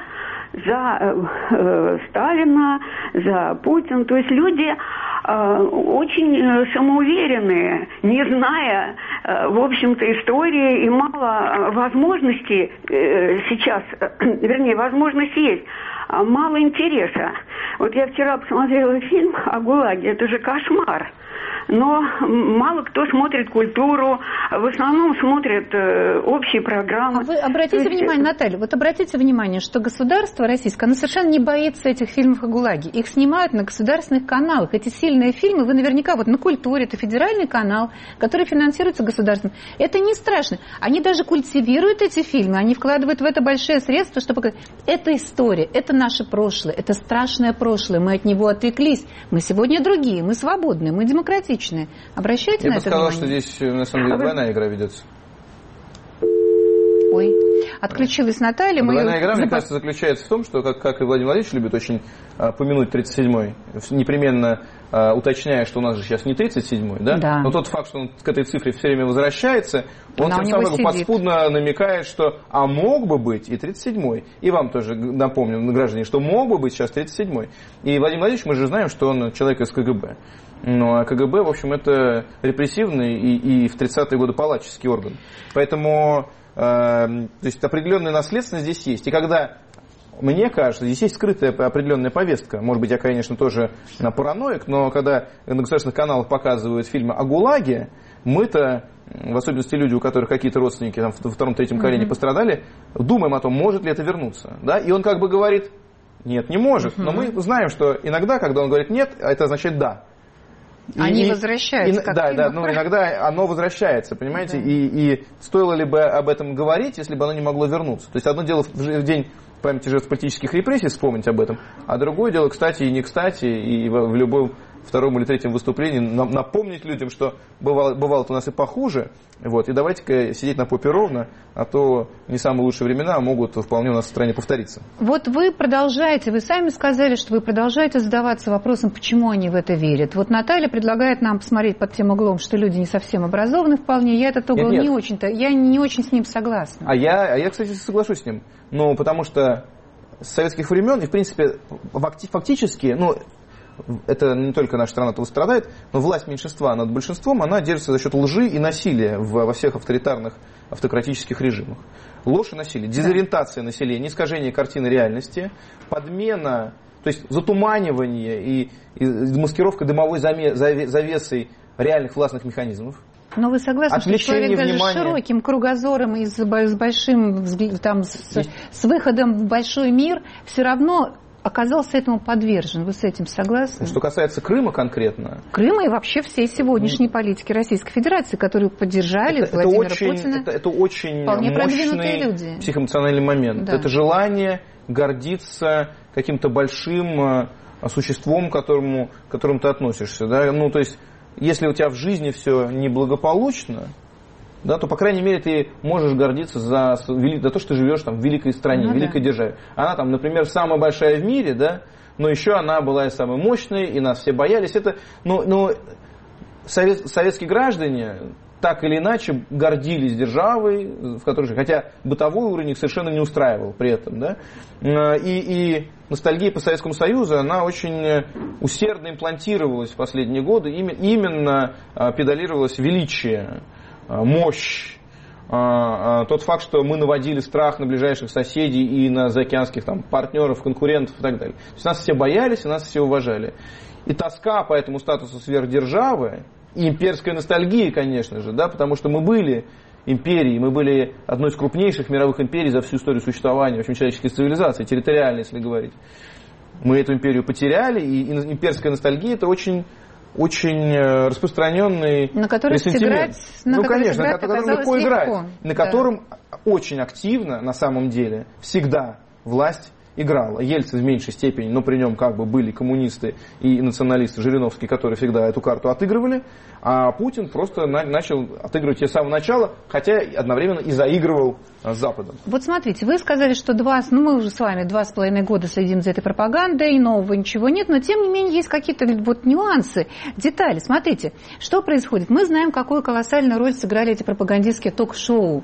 за Сталина, за Путина. То есть люди очень самоуверенные, не зная, в общем-то, истории, и мало возможностей сейчас, возможности есть, мало интереса. Вот я вчера посмотрела фильм о ГУЛАГе, это же кошмар. Но мало кто смотрит культуру, в основном смотрят общие программы. А вы обратите внимание, Наталья, обратите внимание, что государство российское, оно совершенно не боится этих фильмов о ГУЛАГе. Их снимают на государственных каналах. Эти сильные фильмы, вы наверняка на культуре, это федеральный канал, который финансируется государством. Это не страшно. Они даже культивируют эти фильмы, они вкладывают в это большие средства, чтобы показать, это история, это наше прошлое, это страшное прошлое, мы от него отвлеклись, мы сегодня другие, мы свободные, мы демократичные. Обращайте на это внимание. Я бы сказал, что здесь, на самом деле, двойная игра ведется. Ой, отключилась Наталья. Двойная игра, мне кажется, заключается в том, что, как и Владимир Владимирович любит очень помянуть 37-й, непременно уточняя, что у нас же сейчас не 37-й, да? Но тот факт, что он к этой цифре все время возвращается, он тем самым подспудно намекает, что мог бы быть и 37-й. И вам тоже напомню, граждане, что мог бы быть сейчас 37-й. И Владимир Владимирович, мы же знаем, что он человек из КГБ. А КГБ, в общем, это репрессивный и в 30-е годы палаческий орган. Поэтому то есть определенная наследственность здесь есть. И когда, мне кажется, здесь есть скрытая определенная повестка. Может быть, я, конечно, тоже параноик, но когда на государственных каналах показывают фильмы о ГУЛАГе, мы-то, в особенности люди, у которых какие-то родственники во втором-третьем колене пострадали, думаем о том, может ли это вернуться. Да? И он как бы говорит, нет, не может. Но мы знаем, что иногда, когда он говорит нет, это означает да. Они возвращаются. Иногда оно возвращается, понимаете, и стоило ли бы об этом говорить, если бы оно не могло вернуться. То есть одно дело в день памяти жертв политических репрессий вспомнить об этом, а другое дело, кстати и не кстати, и в любом втором или третьем выступлении напомнить людям, что бывало-то у нас и похуже, и давайте-ка сидеть на попе ровно, а то не самые лучшие времена могут вполне у нас в стране повториться. Вот вы продолжаете, вы сами сказали, что вы продолжаете задаваться вопросом, почему они в это верят. Вот Наталья предлагает нам посмотреть под тем углом, что люди не совсем образованы вполне. Я этот угол не очень с ним согласна. А я, кстати, соглашусь с ним. Потому что с советских времен, и в принципе фактически, это не только наша страна этого страдает, но власть меньшинства над большинством, она держится за счет лжи и насилия во всех авторитарных, автократических режимах. Ложь и насилие, дезориентация населения, искажение картины реальности, подмена, то есть затуманивание и маскировка дымовой завесой реальных властных механизмов. Но вы согласны, что человек даже с широким кругозором и с большим, там, с выходом в большой мир все равно оказался этому подвержен? Вы с этим согласны? Что касается Крыма конкретно. Крыма и вообще всей сегодняшней политики Российской Федерации, которую поддержали Владимира Путина. Это очень мощный люди. Психоэмоциональный момент. Да. Это желание гордиться каким-то большим существом, к которому ты относишься. Да? Ну, то есть, если у тебя в жизни все неблагополучно, да, то, по крайней мере, ты можешь гордиться за то, что ты живешь там, в великой стране, великой державе. Она там, например, самая большая в мире, да, но еще она была и самой мощной, и нас все боялись. Советские граждане так или иначе гордились державой, в которой жили, хотя бытовой уровень их совершенно не устраивал при этом. Да? И ностальгия по Советскому Союзу, она очень усердно имплантировалась в последние годы, именно педалировалось величие, мощь, тот факт, что мы наводили страх на ближайших соседей и на заокеанских там, партнеров, конкурентов и так далее. То есть нас все боялись и нас все уважали. И тоска по этому статусу сверхдержавы, и имперская ностальгия, конечно же, да, потому что мы были империей, мы были одной из крупнейших мировых империй за всю историю существования, в общем, человеческой цивилизации, территориально, если говорить. Мы эту империю потеряли, и имперская ностальгия – это очень распространенный на который ресентимент. Конечно, на котором легко играть, на котором очень активно, на самом деле, всегда власть играла. Ельцин в меньшей степени, но при нем как бы были коммунисты и националисты Жириновский, которые всегда эту карту отыгрывали, а Путин просто начал отыгрывать ее с самого начала, хотя одновременно и заигрывал с Западом. Вот смотрите, вы сказали, что мы уже с вами 2,5 года следим за этой пропагандой, нового ничего нет, но тем не менее есть какие-то вот нюансы, детали. Смотрите, что происходит. Мы знаем, какую колоссальную роль сыграли эти пропагандистские ток-шоу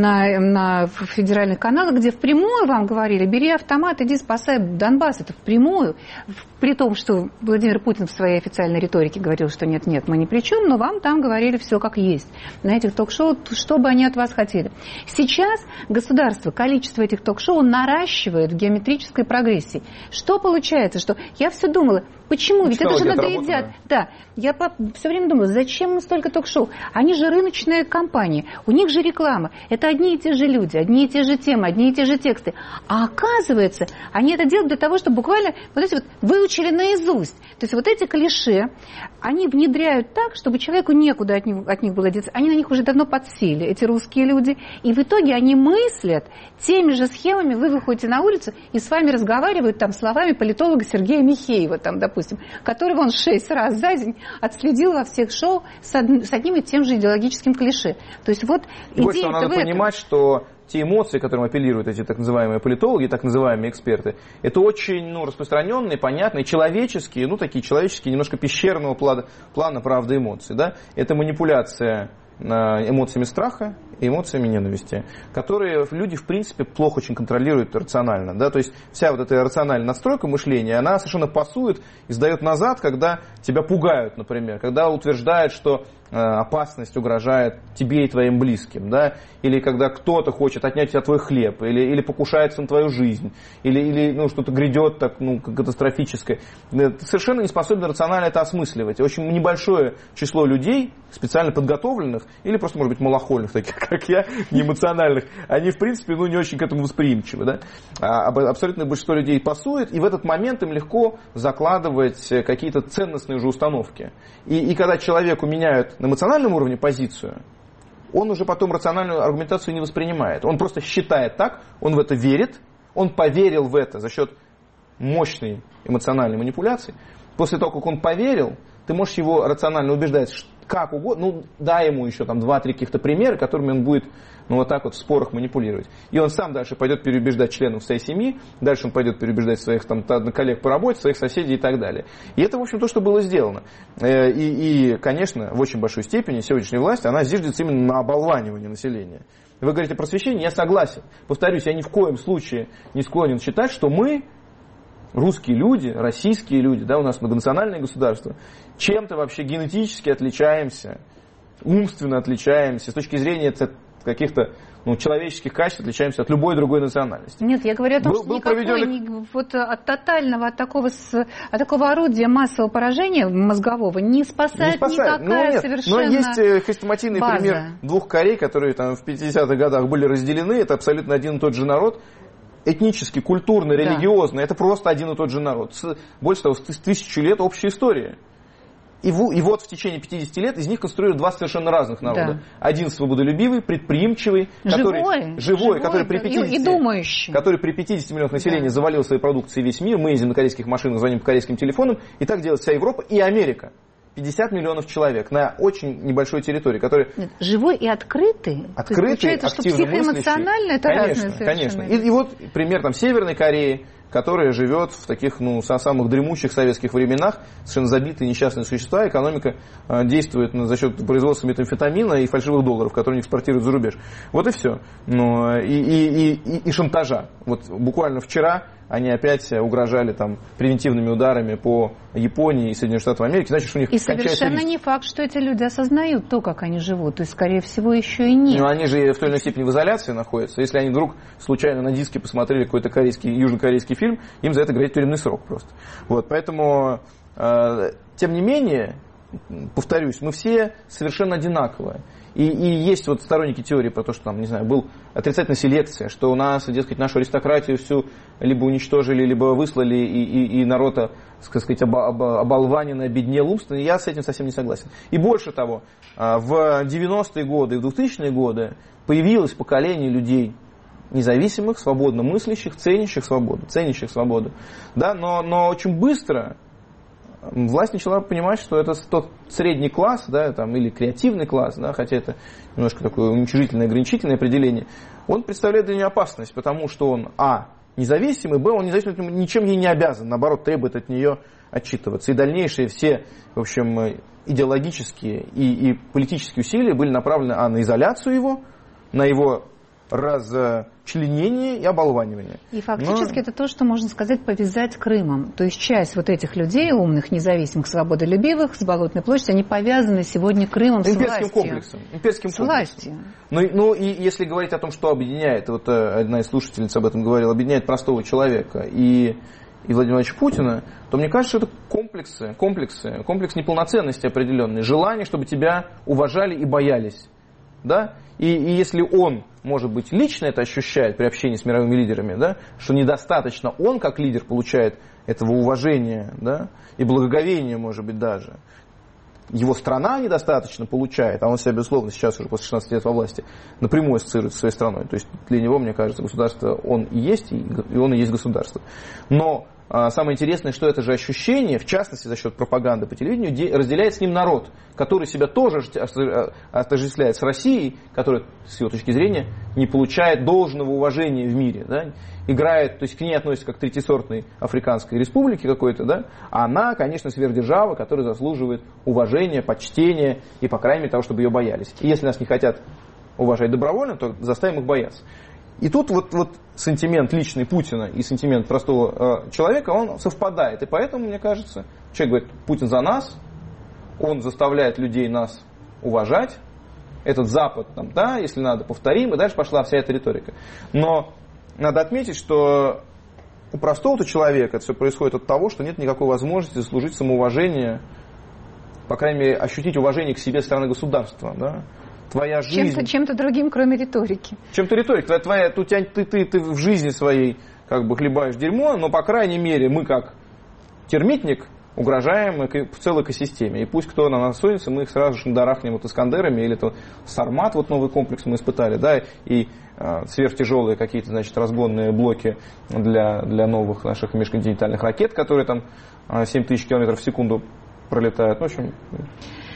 на федеральных каналах, где впрямую вам говорили: бери автомат, иди спасай Донбасс. Это впрямую, при том, что Владимир Путин в своей официальной риторике говорил, что нет, мы ни при чем, но вам там говорили все как есть. На этих ток-шоу, что бы они от вас хотели. Сейчас государство количество этих ток-шоу наращивает в геометрической прогрессии. Что получается? Что я все думала, почему? Ведь это же надоедят. Да, я все время думала, зачем им столько ток-шоу? Они же рыночная компания, у них же реклама. Это одни и те же люди, одни и те же темы, одни и те же тексты. А оказывается, они это делают для того, чтобы буквально вот эти вот выучили наизусть. То есть вот эти клише, они внедряют так, чтобы человеку некуда от них было деться. Они на них уже давно подсели, эти русские люди. И в итоге они мыслят теми же схемами. Вы выходите на улицу и с вами разговаривают там словами политолога Сергея Михеева, там, допустим, которого он 6 раз за день отследил во всех шоу с одним и тем же идеологическим клише. То есть вот идея-то надо понимать, что те эмоции, которым апеллируют эти так называемые политологи, так называемые эксперты, это очень распространенные, понятные, человеческие, такие человеческие, немножко пещерного плана правды эмоций. Да? Это манипуляция эмоциями страха и эмоциями ненависти, которые люди, в принципе, плохо очень контролируют рационально. Да? То есть вся вот эта рациональная настройка мышления, она совершенно пасует и сдает назад, когда тебя пугают, например, когда утверждают, что опасность угрожает тебе и твоим близким, да? Или когда кто-то хочет отнять у тебя твой хлеб, или покушается на твою жизнь, или что-то грядет так, катастрофическое. Ты совершенно не способен рационально это осмысливать. Очень небольшое число людей, специально подготовленных, или просто, может быть, малохольных, таких как я, неэмоциональных, они, в принципе, не очень к этому восприимчивы. Да? Абсолютное большинство людей пасует, и в этот момент им легко закладывать какие-то ценностные уже установки. И когда человеку меняют на эмоциональном уровне позицию, он уже потом рациональную аргументацию не воспринимает. Он просто считает так, он в это верит, он поверил в это за счет мощной эмоциональной манипуляции. После того, как он поверил, ты можешь его рационально убеждать как угодно, дай ему еще 2-3 каких-то примера, которыми он будет вот так вот в спорах манипулировать. И он сам дальше пойдет переубеждать членов своей семьи, дальше он пойдет переубеждать своих коллег по работе, своих соседей и так далее. И это, в общем, то, что было сделано. И, конечно, в очень большой степени сегодняшняя власть, она зиждется именно на оболванивании населения. Вы говорите просвещение, я согласен. Повторюсь, я ни в коем случае не склонен считать, что мы русские люди, российские люди, да, у нас многонациональное государство, чем-то вообще генетически отличаемся, умственно отличаемся, с точки зрения каких-то человеческих качеств отличаемся от любой другой национальности. Нет, я говорю о том, что вот от тотального, от такого орудия массового поражения мозгового не спасает никакая совершенно но есть хрестоматийный пример 2 Корей, которые там в 50-х годах были разделены, это абсолютно один и тот же народ, этнически, культурно, религиозно, это просто один и тот же народ. Больше того, с 1000 лет общая история. И вот в течение 50 лет из них конструируют 2 совершенно разных народа. Да. Один свободолюбивый, предприимчивый, живой, который при 50 миллионах населения завалил своей продукцией весь мир. Мы ездим на корейских машинах, звоним по корейским телефонам. И так делает вся Европа и Америка. 50 миллионов человек на очень небольшой территории, которые... Нет, живой и открытый. Открытый, что психоэмоционально это разные совершенно. И вот пример там Северной Кореи, которая живет в таких, самых дремучих советских временах, совершенно забитые несчастные существа, экономика действует за счет производства метамфетамина и фальшивых долларов, которые они экспортируют за рубеж. Вот и все. И шантажа. Вот буквально вчера они опять угрожали там превентивными ударами по Японии и Соединенным Штатам Америки. Значит, что у них и совершенно не факт, что эти люди осознают то, как они живут. То есть, скорее всего, еще и нет. Но они же в той или иной степени в изоляции находятся. Если они вдруг случайно на диске посмотрели какой-то южнокорейский фильм, им за это грозит тюремный срок просто. Вот, поэтому, тем не менее, повторюсь, мы все совершенно одинаковые. И есть вот сторонники теории про то, что там, не знаю, был отрицательная селекция, что у нас, дескать, нашу аристократию всю либо уничтожили, либо выслали, и народ, так сказать, оболванен, обеднел умственно. Я с этим совсем не согласен. И больше того, в 90-е годы и в 2000-е годы появилось поколение людей независимых, свободно мыслящих, ценящих свободу. Да? Но очень быстро власть начала понимать, что это тот средний класс, да, там, или креативный класс, да, хотя это немножко такое уничижительное, ограничительное определение, он представляет для нее опасность, потому что он, независимый, он ничем ей не обязан, наоборот, требует от нее отчитываться. И дальнейшие все, в общем, идеологические и политические усилия были направлены, на изоляцию его, на его расчленение и оболванивание. И фактически это то, что можно сказать, повязать Крымом. То есть часть вот этих людей, умных, независимых, свободолюбивых, с Болотной площади, они повязаны сегодня Крымом с властью. Имперским комплексом. И если говорить о том, что объединяет, вот одна из слушательниц об этом говорила, объединяет простого человека и Владимира Владимировича Путина, то мне кажется, что это комплекс неполноценности определенный, желание, чтобы тебя уважали и боялись. Да? И если он, может быть, лично это ощущает при общении с мировыми лидерами, да, что недостаточно он, как лидер, получает этого уважения, да, и благоговения, может быть, даже. Его страна недостаточно получает, а он себя, безусловно, сейчас уже после 16 лет во власти напрямую ассоциирует со своей страной. То есть для него, мне кажется, государство он и есть, и он и есть государство. Но самое интересное, что это же ощущение, в частности за счет пропаганды по телевидению, разделяет с ним народ, который себя тоже отождествляет с Россией, которая, с его точки зрения, не получает должного уважения в мире. Да? Играет, то есть к ней относится как к третьесортной африканской республике какой-то, да? А она, конечно, сверхдержава, которая заслуживает уважения, почтения и, по крайней мере, того, чтобы ее боялись. И если нас не хотят уважать добровольно, то заставим их бояться. И тут вот сентимент личный Путина и сентимент простого человека, он совпадает. И поэтому, мне кажется, человек говорит, Путин за нас, он заставляет людей нас уважать, этот Запад, там, да, если надо, повторим, и дальше пошла вся эта риторика. Но надо отметить, что у простого человека это все происходит от того, что нет никакой возможности заслужить самоуважение, по крайней мере, ощутить уважение к себе со стороны государства, да. Твоя жизнь... Чем-то другим, кроме риторики. Чем-то риторика. Ты в жизни своей как бы хлебаешь дерьмо, но, по крайней мере, мы как термитник угрожаем в целой экосистеме. И пусть кто на нас сунется, мы их сразу же шандарахнем вот Искандерами, или то Сармат, вот новый комплекс мы испытали, да, и сверхтяжелые какие-то, значит, разгонные блоки для новых наших межконтинентальных ракет, которые там 7000 км в секунду пролетают. В общем...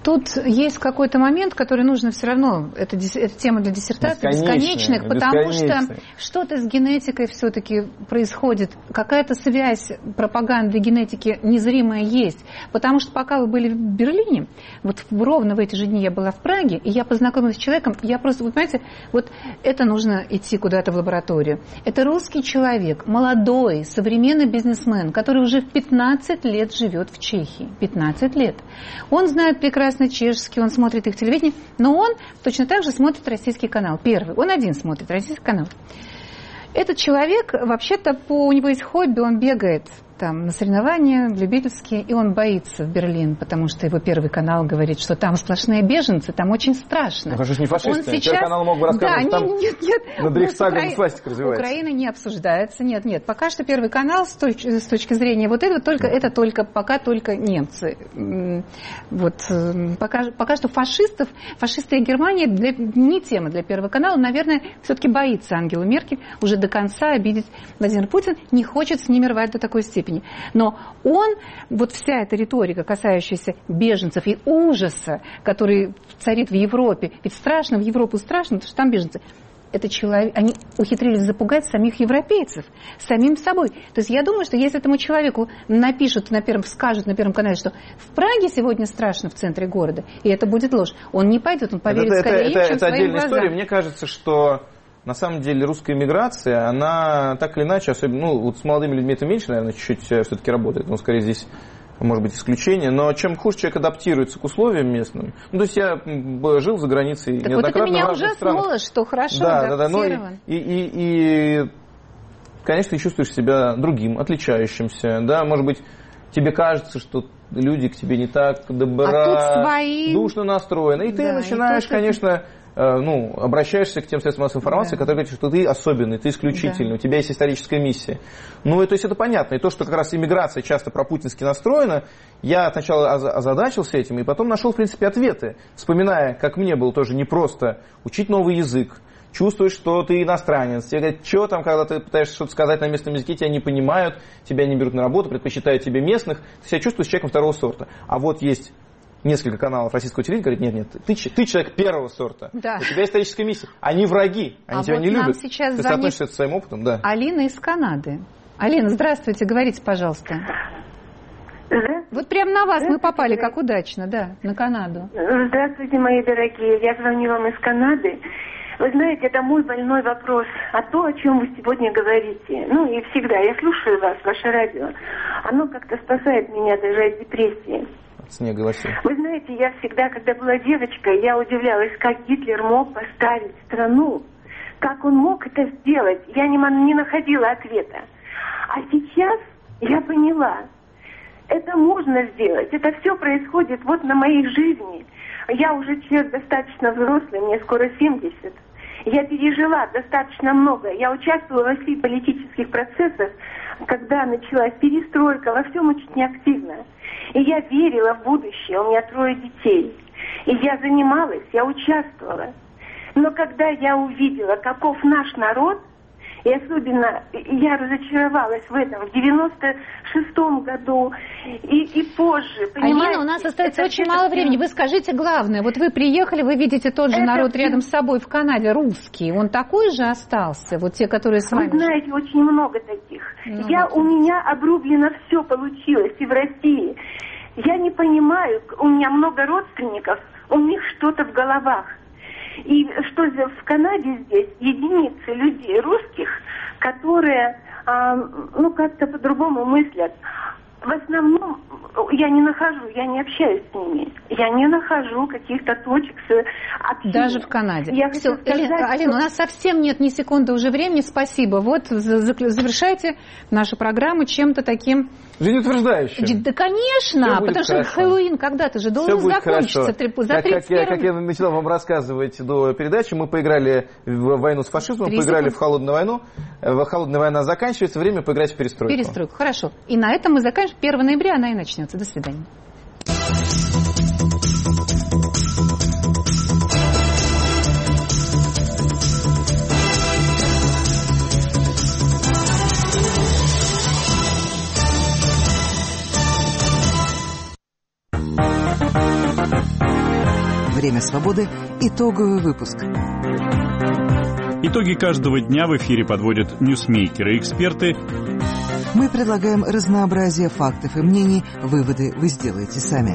Тут есть какой-то момент, который нужно все равно, это тема для диссертации, бесконечных, потому что что-то с генетикой все-таки происходит, какая-то связь пропаганды и генетики незримая есть. Потому что пока вы были в Берлине, вот ровно в эти же дни я была в Праге, и я познакомилась с человеком, я просто, вы понимаете, вот это нужно идти куда-то в лабораторию. Это русский человек, молодой, современный бизнесмен, который уже в 15 лет живет в Чехии. 15 лет. Он знает прекрасно чешский, он смотрит их телевидение, но он точно так же смотрит российский канал. Первый. Он один смотрит российский канал. Этот человек, вообще-то, у него есть хобби, он бегает там на соревнования любительские, и он боится в Берлин, потому что его Первый канал говорит, что там сплошные беженцы, там очень страшно. Ну, не фашисты. Сейчас... Первый канал мог бы рассказывать, да, там над Рейхстагом свастика развивается. Украина не обсуждается, нет. Пока что Первый канал с точки зрения вот этого, это только пока только немцы. Вот, пока что фашисты и Германия не тема для Первого канала, наверное, все-таки боится Ангела Меркель уже до конца обидеть Владимир Путин, не хочет с ними рвать до такой степени. Но он, вот вся эта риторика, касающаяся беженцев и ужаса, который царит в Европе, ведь страшно, в Европу страшно, потому что там беженцы, это человек, они ухитрились запугать самих европейцев, самим собой. То есть я думаю, что если этому человеку скажут на Первом канале, что в Праге сегодня страшно в центре города, и это будет ложь, он не пойдет, он поверит скорее, чем своим глазам. Это отдельная история. Мне кажется, что на самом деле русская миграция, она так или иначе, особенно, вот с молодыми людьми это меньше, наверное, чуть-чуть все-таки работает, но скорее здесь может быть исключение, но чем хуже человек адаптируется к условиям местным, то есть я жил за границей так неоднократно вот это меня в разных странах. Ужаснуло, что хорошо адаптирован. И, конечно, ты чувствуешь себя другим, отличающимся, да, может быть, тебе кажется, что люди к тебе не так душно настроены, и ты начинаешь, конечно, обращаешься к тем средствам массовой информации, которые говорят, что ты особенный, ты исключительный, у тебя есть историческая миссия. То есть это понятно. И то, что как раз иммиграция часто пропутински настроена, я сначала озадачился этим, и потом нашел, в принципе, ответы, вспоминая, как мне было тоже непросто учить новый язык, чувствуешь, что ты иностранец. Тебе говорят, что там, когда ты пытаешься что-то сказать на местном языке, тебя не понимают, тебя не берут на работу, предпочитают тебе местных, ты себя чувствуешь человеком второго сорта. А вот есть несколько каналов российского телевидения, говорят, нет, ты человек первого сорта, у тебя историческая миссия. Они враги, они тебя не любят. Ты соотносишься это своим опытом, да. Алина из Канады. Алина, здравствуйте, говорите, пожалуйста. Вот прямо на вас мы попали, как удачно, да, на Канаду. Здравствуйте, мои дорогие, я звоню вам из Канады. Вы знаете, это мой больной вопрос, а то, о чем вы сегодня говорите. И всегда, я слушаю вас, ваше радио, оно как-то спасает меня даже от депрессии. Снега Василий. Вы знаете, я всегда, когда была девочкой, я удивлялась, как Гитлер мог поставить страну, как он мог это сделать. Я не находила ответа. А сейчас я поняла, это можно сделать, это все происходит вот на моей жизни. Я уже человек достаточно взрослый, мне скоро 70. Я пережила достаточно много. Я участвовала во всех политических процессах, когда началась перестройка, во всем очень активно. И я верила в будущее, у меня 3 детей. И я занималась, я участвовала. Но когда я увидела, каков наш народ, и особенно я разочаровалась в этом в 96-м году и позже. Алина, у нас остается очень мало времени. Вы скажите главное. Вот вы приехали, вы видите тот же народ рядом с собой в Канаде, русский. Он такой же остался? Вот те, которые с вами... Вы знаете, очень много таких. У меня обрублено все получилось и в России. Я не понимаю, у меня много родственников, у них что-то в головах. И что в Канаде здесь единицы людей русских, которые, как-то по-другому мыслят. В основном я не общаюсь с ними. Я не нахожу каких-то точек общения. Даже в Канаде. Алина, у нас совсем нет ни секунды уже времени. Спасибо. Вот завершайте нашу программу чем-то таким... Жизнеутверждающим. Да, конечно, потому что Хэллоуин когда-то же должен закончиться за 31. Как я начал вам рассказывать до передачи, мы поиграли в войну с фашизмом, поиграли в холодную войну. Холодная война заканчивается, время поиграть в перестройку. Перестройку, хорошо. И на этом мы заканчиваем. 1 ноября она и начнется. До свидания. «Время свободы». Итоговый выпуск. Итоги каждого дня в эфире подводят ньюсмейкеры и эксперты. Мы предлагаем разнообразие фактов и мнений. Выводы вы сделаете сами.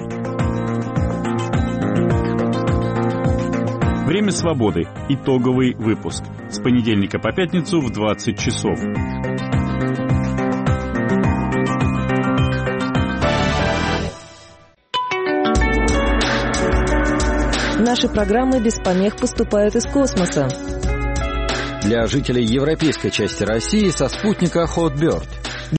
«Время свободы». Итоговый выпуск. С понедельника по пятницу в 20 часов. Наши программы без помех поступают из космоса. Для жителей европейской части России со спутника Hotbird.